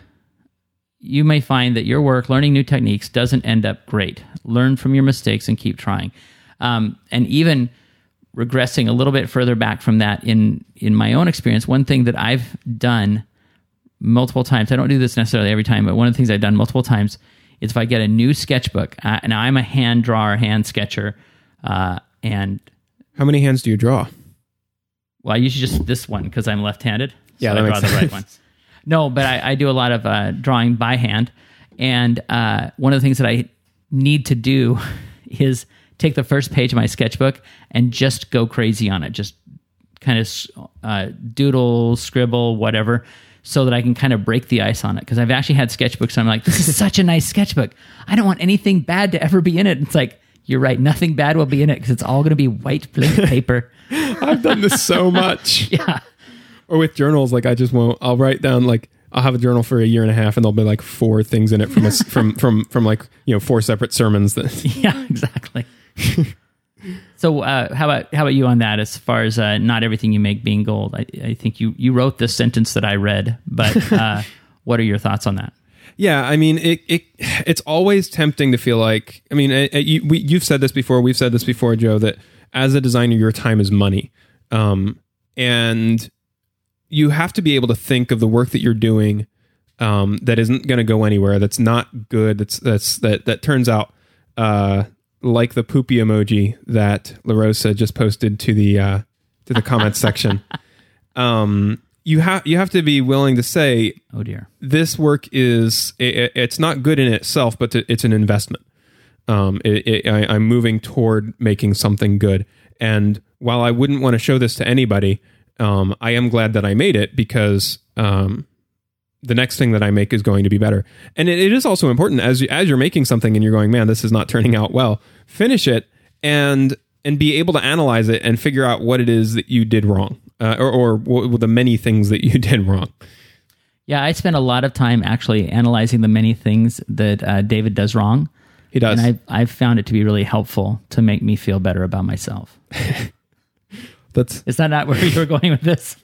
your work, learning new techniques, doesn't end up great. Learn from your mistakes and keep trying. And even regressing a little bit further back from that, in my own experience, one thing that I've done multiple times, I don't do this necessarily every time, but one of the things I've done multiple times is if I get a new sketchbook, and I'm a hand drawer, hand sketcher, and... How many hands do you draw? Well, I usually just this one because I'm left-handed. Yeah, so that I makes draw sense. the right one. No, but I do a lot of drawing by hand. And one of the things that I need to do is take the first page of my sketchbook and just go crazy on it. Just kind of doodle, scribble, whatever, so that I can kind of break the ice on it. Because I've actually had sketchbooks and I'm like, this is such a nice sketchbook. I don't want anything bad to ever be in it. It's like, you're right, nothing bad will be in it because it's all going to be white blank paper. I've done this so much. Yeah. Or with journals, like I'll write down, like, I'll have a journal for a year and a half and there'll be like 4 things in it from like, 4 separate sermons. Yeah, exactly. So how about you on that, as far as not everything you make being gold? I think you wrote this sentence that I read, but what are your thoughts on that? Yeah, I mean, it's always tempting to feel like, I mean, you've said this before, we've said this before, Joe, that as a designer, your time is money. And you have to be able to think of the work that you're doing that isn't going to go anywhere, that's not good, that turns out like the poopy emoji that LaRosa just posted to the comments section. You have to be willing to say, oh dear, this work it's not good in itself, but it's an investment. I'm moving toward making something good. And while I wouldn't want to show this to anybody, I am glad that I made it, because the next thing that I make is going to be better. And it is also important, as you're making something and you're going, man, this is not turning out well, finish it and be able to analyze it and figure out what it is that you did wrong, or the many things that you did wrong. Yeah, I spend a lot of time actually analyzing the many things that David does wrong. He does. And I've found it to be really helpful to make me feel better about myself. Is that not where you were going with this?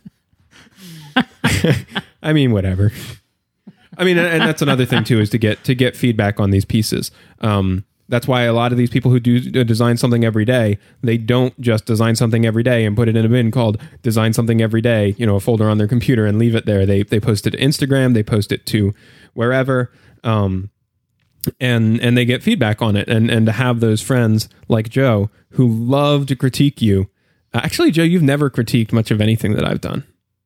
I mean, whatever. I mean, and that's another thing too, is to get feedback on these pieces. That's why a lot of these people who do design something every day, they don't just design something every day and put it in a bin called design something every day, a folder on their computer and leave it there. They post it to Instagram, they post it to wherever, and they get feedback on it. And to have those friends like Joe who love to critique you. Actually, Joe, you've never critiqued much of anything that I've done.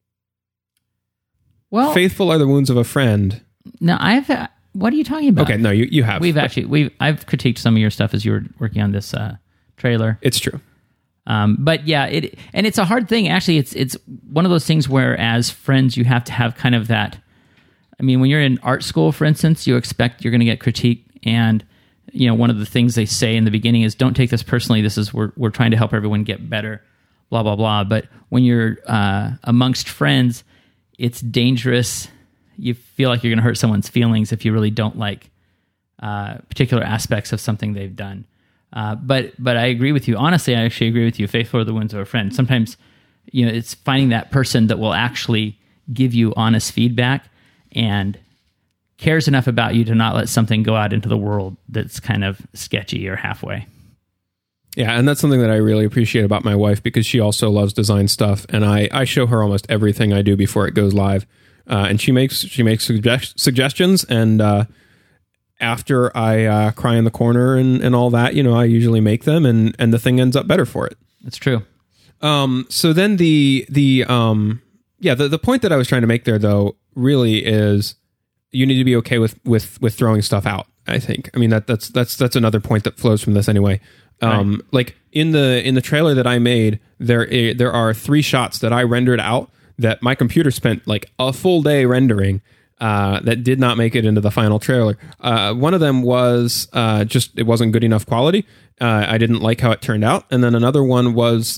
Well, faithful are the wounds of a friend. No, what are you talking about? Okay, no, you have. I've critiqued some of your stuff as you were working on this trailer. It's true. But yeah, it's a hard thing. Actually, it's one of those things where as friends, you have to have kind of that. I mean, when you're in art school, for instance, you expect you're going to get critique. And, one of the things they say in the beginning is don't take this personally. This is, we're trying to help everyone get better, blah, blah, blah. But when you're amongst friends, it's dangerous. You feel like you're going to hurt someone's feelings if you really don't like particular aspects of something they've done. But I agree with you. Honestly, I actually agree with you. Faithful are the wounds of a friend. Sometimes, it's finding that person that will actually give you honest feedback and cares enough about you to not let something go out into the world that's kind of sketchy or halfway. Yeah, and that's something that I really appreciate about my wife because she also loves design stuff, and I show her almost everything I do before it goes live. And she makes suggestions, and after I cry in the corner and all that, I usually make them, and the thing ends up better for it. That's true. So then the point that I was trying to make there, though, really is you need to be okay with throwing stuff out. I think. I mean that's another point that flows from this anyway. Right. Like in the trailer that I made, there are 3 shots that I rendered out that my computer spent like a full day rendering that did not make it into the final trailer. One of them was just it wasn't good enough quality. I didn't like how it turned out, and then another one was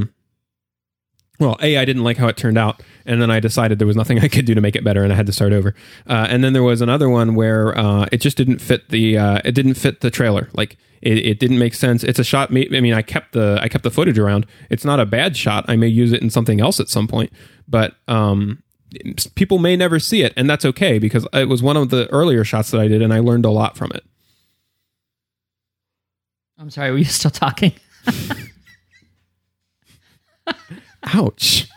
I didn't like how it turned out, and then I decided there was nothing I could do to make it better, and I had to start over. And then there was another one where it just didn't fit the trailer. Like it didn't make sense. It's a shot. I mean, I kept the footage around. It's not a bad shot. I may use it in something else at some point, but people may never see it, and that's okay because it was one of the earlier shots that I did, and I learned a lot from it. I'm sorry. Were you still talking? Ouch.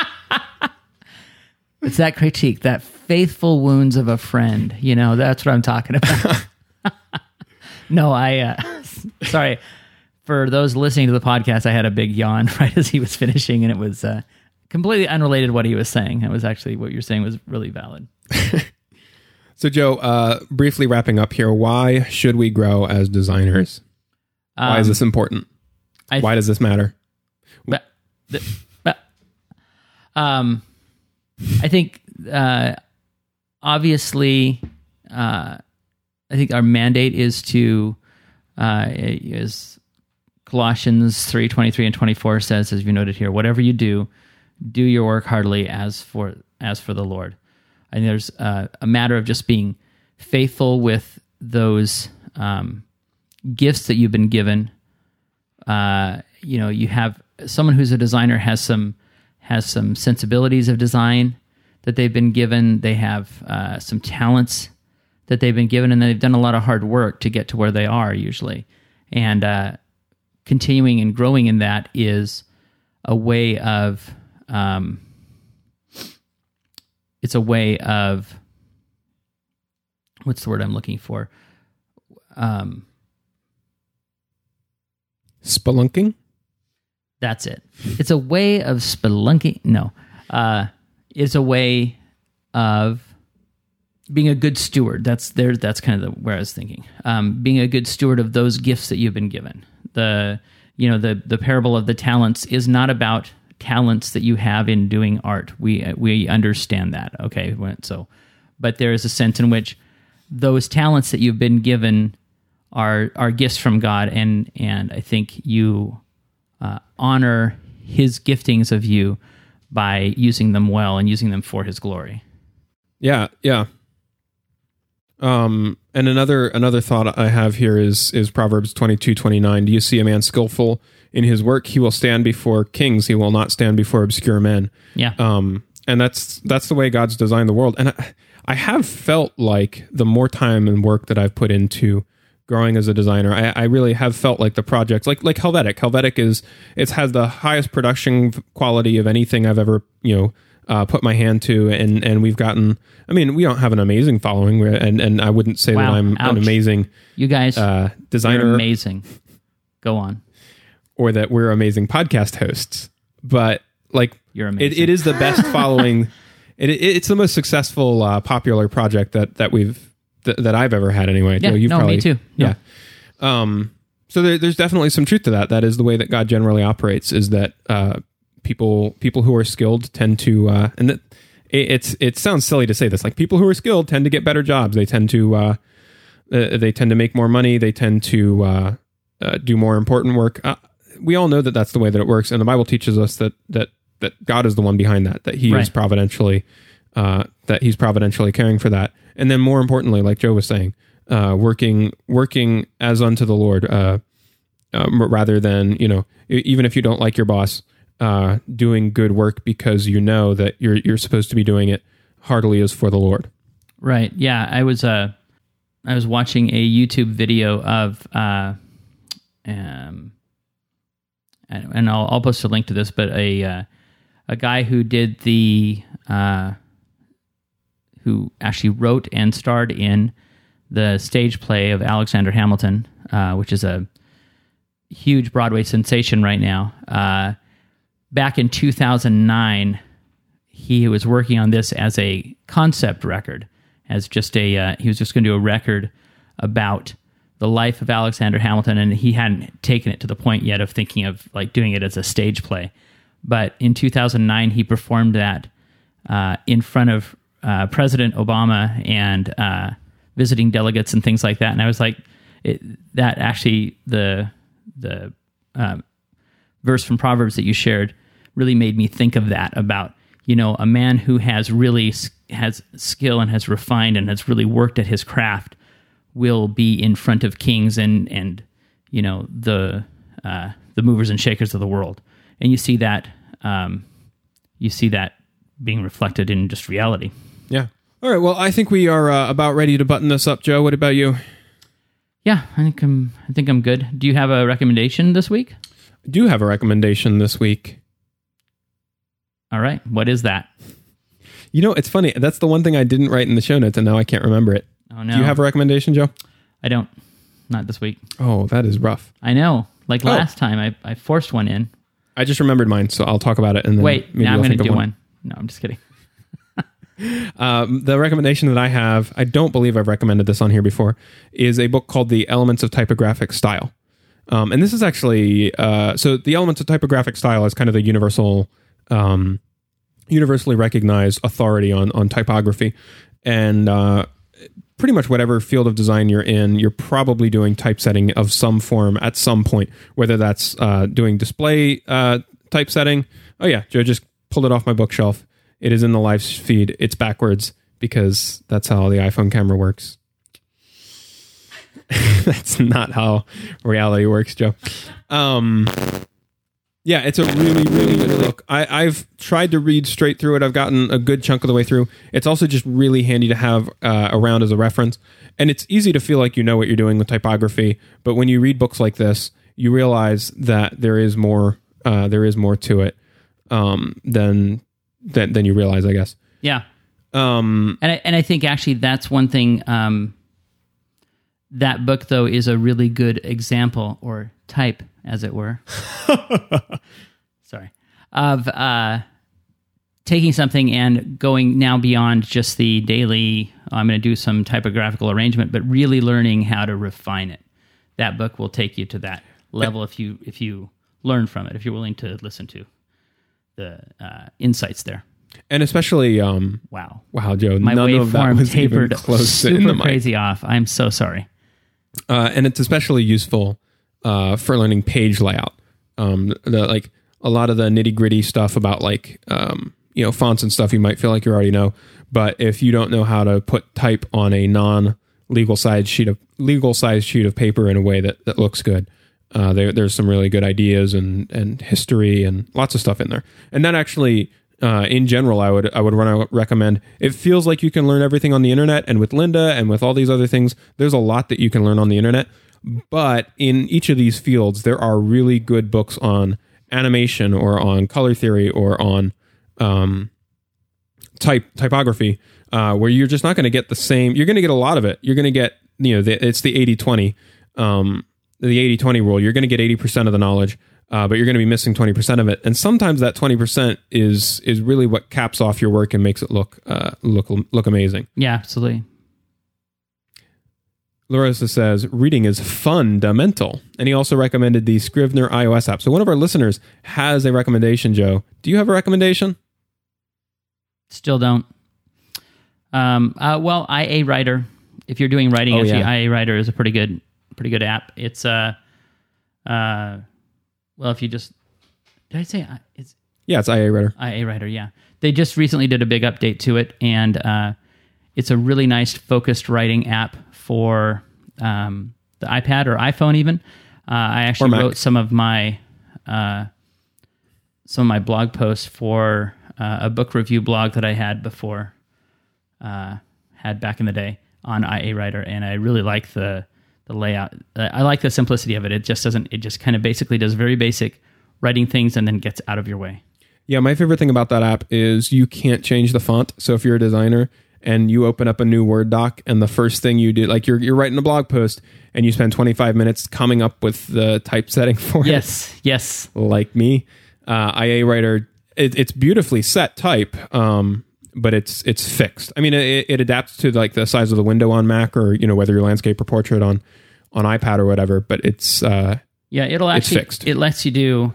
It's that critique, that faithful wounds of a friend. That's what I'm talking about. No, sorry. For those listening to the podcast, I had a big yawn right as he was finishing, and it was completely unrelated to what he was saying. It was actually what you're saying was really valid. So, Joe, briefly wrapping up here, why should we grow as designers? Why is this important? Why does this matter? I think, obviously, I think our mandate is to, as Colossians 3:23 and 24 says, as you noted here, whatever you do your work heartily as for the Lord. And there's a matter of just being faithful with those gifts that you've been given. You have someone who's a designer has some sensibilities of design that they've been given. They have some talents that they've been given, and they've done a lot of hard work to get to where they are usually. And continuing and growing in that is a way of, it's a way of, what's the word I'm looking for? Spelunking? That's it. It's a way of spelunking. No. It's a way of being a good steward. That's kind of where I was thinking. Being a good steward of those gifts that you've been given. The parable of the talents is not about talents that you have in doing art. We understand that. Okay. But there is a sense in which those talents that you've been given are gifts from God, and I think you honor His giftings of you by using them well and using them for His glory. Yeah. And another thought I have here is Proverbs 22:29. Do you see a man skillful in his work? He will stand before kings. He will not stand before obscure men. Yeah. And that's the way God's designed the world. And I have felt like the more time and work that I've put into growing as a designer. I really have felt like the projects, like Helvetic it's has the highest production quality of anything I've ever put my hand to, and we've gotten. I mean, we don't have an amazing following, and I wouldn't say that I'm an amazing you guys designer. You're amazing. Go on. Or that we're amazing podcast hosts, but like you're amazing. It is the best following. It's the most successful popular project that I've ever had anyway. Yeah, me too. Yeah. So there's definitely some truth to that. That is the way that God generally operates. Is that people who are skilled tend to and that it sounds silly to say this. Like people who are skilled tend to get better jobs. They tend to make more money. They tend to do more important work. We all know that that's the way that it works, and the Bible teaches us that God is the one behind that. That He is providentially caring for that. And then more importantly, like Joe was saying, working as unto the Lord, rather than, even if you don't like your boss, doing good work because you know that you're supposed to be doing it heartily as for the Lord. Right. Yeah. I was watching a YouTube video of, and I'll post a link to this, but a guy who did who actually wrote and starred in the stage play of Alexander Hamilton, which is a huge Broadway sensation right now. Back in 2009, he was working on this as a concept record, as just he was just going to do a record about the life of Alexander Hamilton, and he hadn't taken it to the point yet of thinking of like doing it as a stage play. But in 2009, he performed that in front of President Obama and visiting delegates and things like that. And I was like, that actually the verse from Proverbs that you shared really made me think of that, about, a man who has skill and has refined and has really worked at his craft will be in front of kings and the movers and shakers of the world. And you see that being reflected in just reality. Yeah. All right. Well, I think we are about ready to button this up, Joe. What about you? Yeah, I think I'm good. Do you have a recommendation this week? I do have a recommendation this week. All right. What is that? It's funny. That's the one thing I didn't write in the show notes, and now I can't remember it. Oh, no. Do you have a recommendation, Joe? I don't. Not this week. Oh, that is rough. I know. Like last time, I forced one in. I just remembered mine, so I'll talk about it. And then wait, now I'm going to do one. No, I'm just kidding. The recommendation that I have, I don't believe I've recommended this on here before, is a book called The Elements of Typographic Style. And this is actually, so The Elements of Typographic Style is kind of the universally recognized authority on typography. And pretty much whatever field of design you're in, you're probably doing typesetting of some form at some point, whether that's doing display typesetting. Oh yeah, Joe just pulled it off my bookshelf. It is in the live feed. It's backwards because that's how the iPhone camera works. That's not how reality works, Joe. Yeah, it's a really, really good book. I've tried to read straight through it. I've gotten a good chunk of the way through. It's also just really handy to have around as a reference. And it's easy to feel like you know what you're doing with typography. But when you read books like this, you realize that there is more to it than you realize, I guess. Yeah. And I think actually that's one thing. That book, though, is a really good example, or type, as it were. Sorry. Of taking something and going now beyond just the daily, I'm going to do some typographical arrangement, but really learning how to refine it. That book will take you to that level if you learn from it, if you're willing to listen to the insights there. And especially, wow, Joe, my none of that was even tapered close super in the mic. crazy off. I'm so sorry. And it's especially useful for learning page layout. A lot of the nitty gritty stuff about fonts and stuff you might feel like you already know, but if you don't know how to put type on a non-legal sized sheet of paper in a way that looks good, there's some really good ideas and history and lots of stuff in there. And that actually in general, I would recommend. It feels like you can learn everything on the internet, and with Lynda and with all these other things, there's a lot that you can learn on the internet. But in each of these fields, there are really good books on animation or on color theory or on typography, where you're just not going to get the same. You're going to get a lot of it. You're going to get, it's the 80-20, the 80-20 rule. You're going to get 80% of the knowledge, but you're going to be missing 20% of it. And sometimes that 20% is really what caps off your work and makes it look amazing. Yeah, absolutely. Larosa says, reading is fundamental. And he also recommended the Scrivener iOS app. So one of our listeners has a recommendation, Joe. Do you have a recommendation? Still don't. Well, IA Writer. If you're doing writing, IA Writer is a pretty good app. It's well, if you just did I say it's IA Writer. IA Writer, yeah. They just recently did a big update to it, and it's a really nice focused writing app for the iPad or iPhone even. I actually wrote some of my blog posts for a book review blog that I had before, had back in the day on IA Writer, and I really like the layout. I like the simplicity of it. It just kind of basically does very basic writing things and then gets out of your way. Yeah, my favorite thing about that app is you can't change the font. So if you're a designer and you open up a new Word doc and the first thing you do, like you're writing a blog post and you spend 25 minutes coming up with the typesetting for it. Yes. Like me. IA Writer, it's beautifully set type, but it's fixed. I mean, it adapts to like the size of the window on Mac or, whether your landscape or portrait on iPad or whatever, but it's it's fixed. It lets you do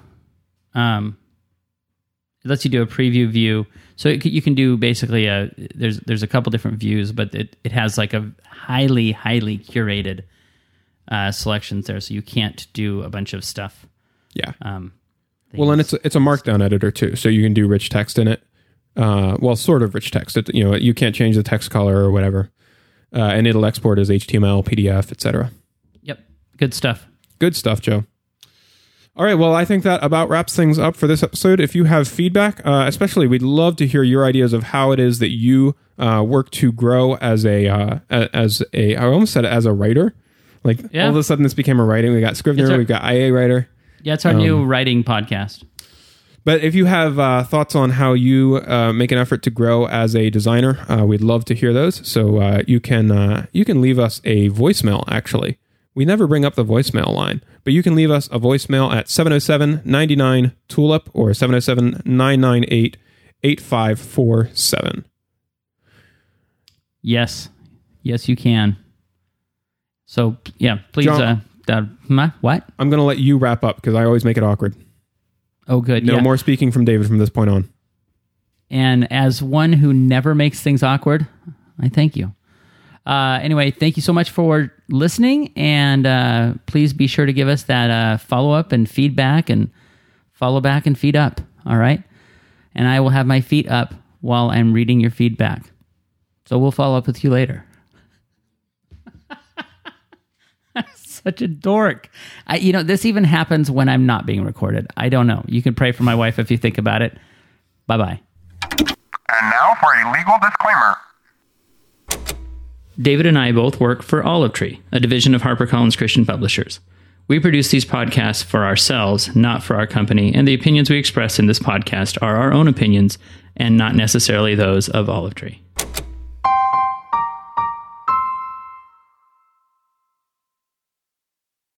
a preview view. So you can do basically there's a couple different views, but it has like a highly curated selections there, so you can't do a bunch of stuff. Yeah. Well, and it's a markdown editor too, so you can do rich text in it. Well, sort of rich text. You can't change the text color or whatever, and it'll export as HTML, PDF, etc. Yep, good stuff. Good stuff, Joe. All right, well, I think that about wraps things up for this episode. If you have feedback, especially, we'd love to hear your ideas of how it is that you work to grow as I almost said as a writer. Like, all of a sudden this became a writing. We got Scrivener, we've got IA Writer. Yeah, it's our new writing podcast. But if you have thoughts on how you make an effort to grow as a designer, we'd love to hear those. So you can leave us a voicemail, actually. We never bring up the voicemail line, but you can leave us a voicemail at 707-99-TULIP or 707-998-8547. Yes, you can. So, yeah, please. John, what? I'm going to let you wrap up because I always make it awkward. Oh, good. No more speaking from David from this point on. And as one who never makes things awkward, I thank you. Anyway, thank you so much for listening, and please be sure to give us that follow-up and feedback, and follow back and feed up, all right? And I will have my feet up while I'm reading your feedback. So we'll follow up with you later. Such a dork. This even happens when I'm not being recorded. I don't know. You can pray for my wife if you think about it. Bye-bye. And now for a legal disclaimer. David and I both work for Olive Tree, a division of HarperCollins Christian Publishers. We produce these podcasts for ourselves, not for our company, and the opinions we express in this podcast are our own opinions and not necessarily those of Olive Tree.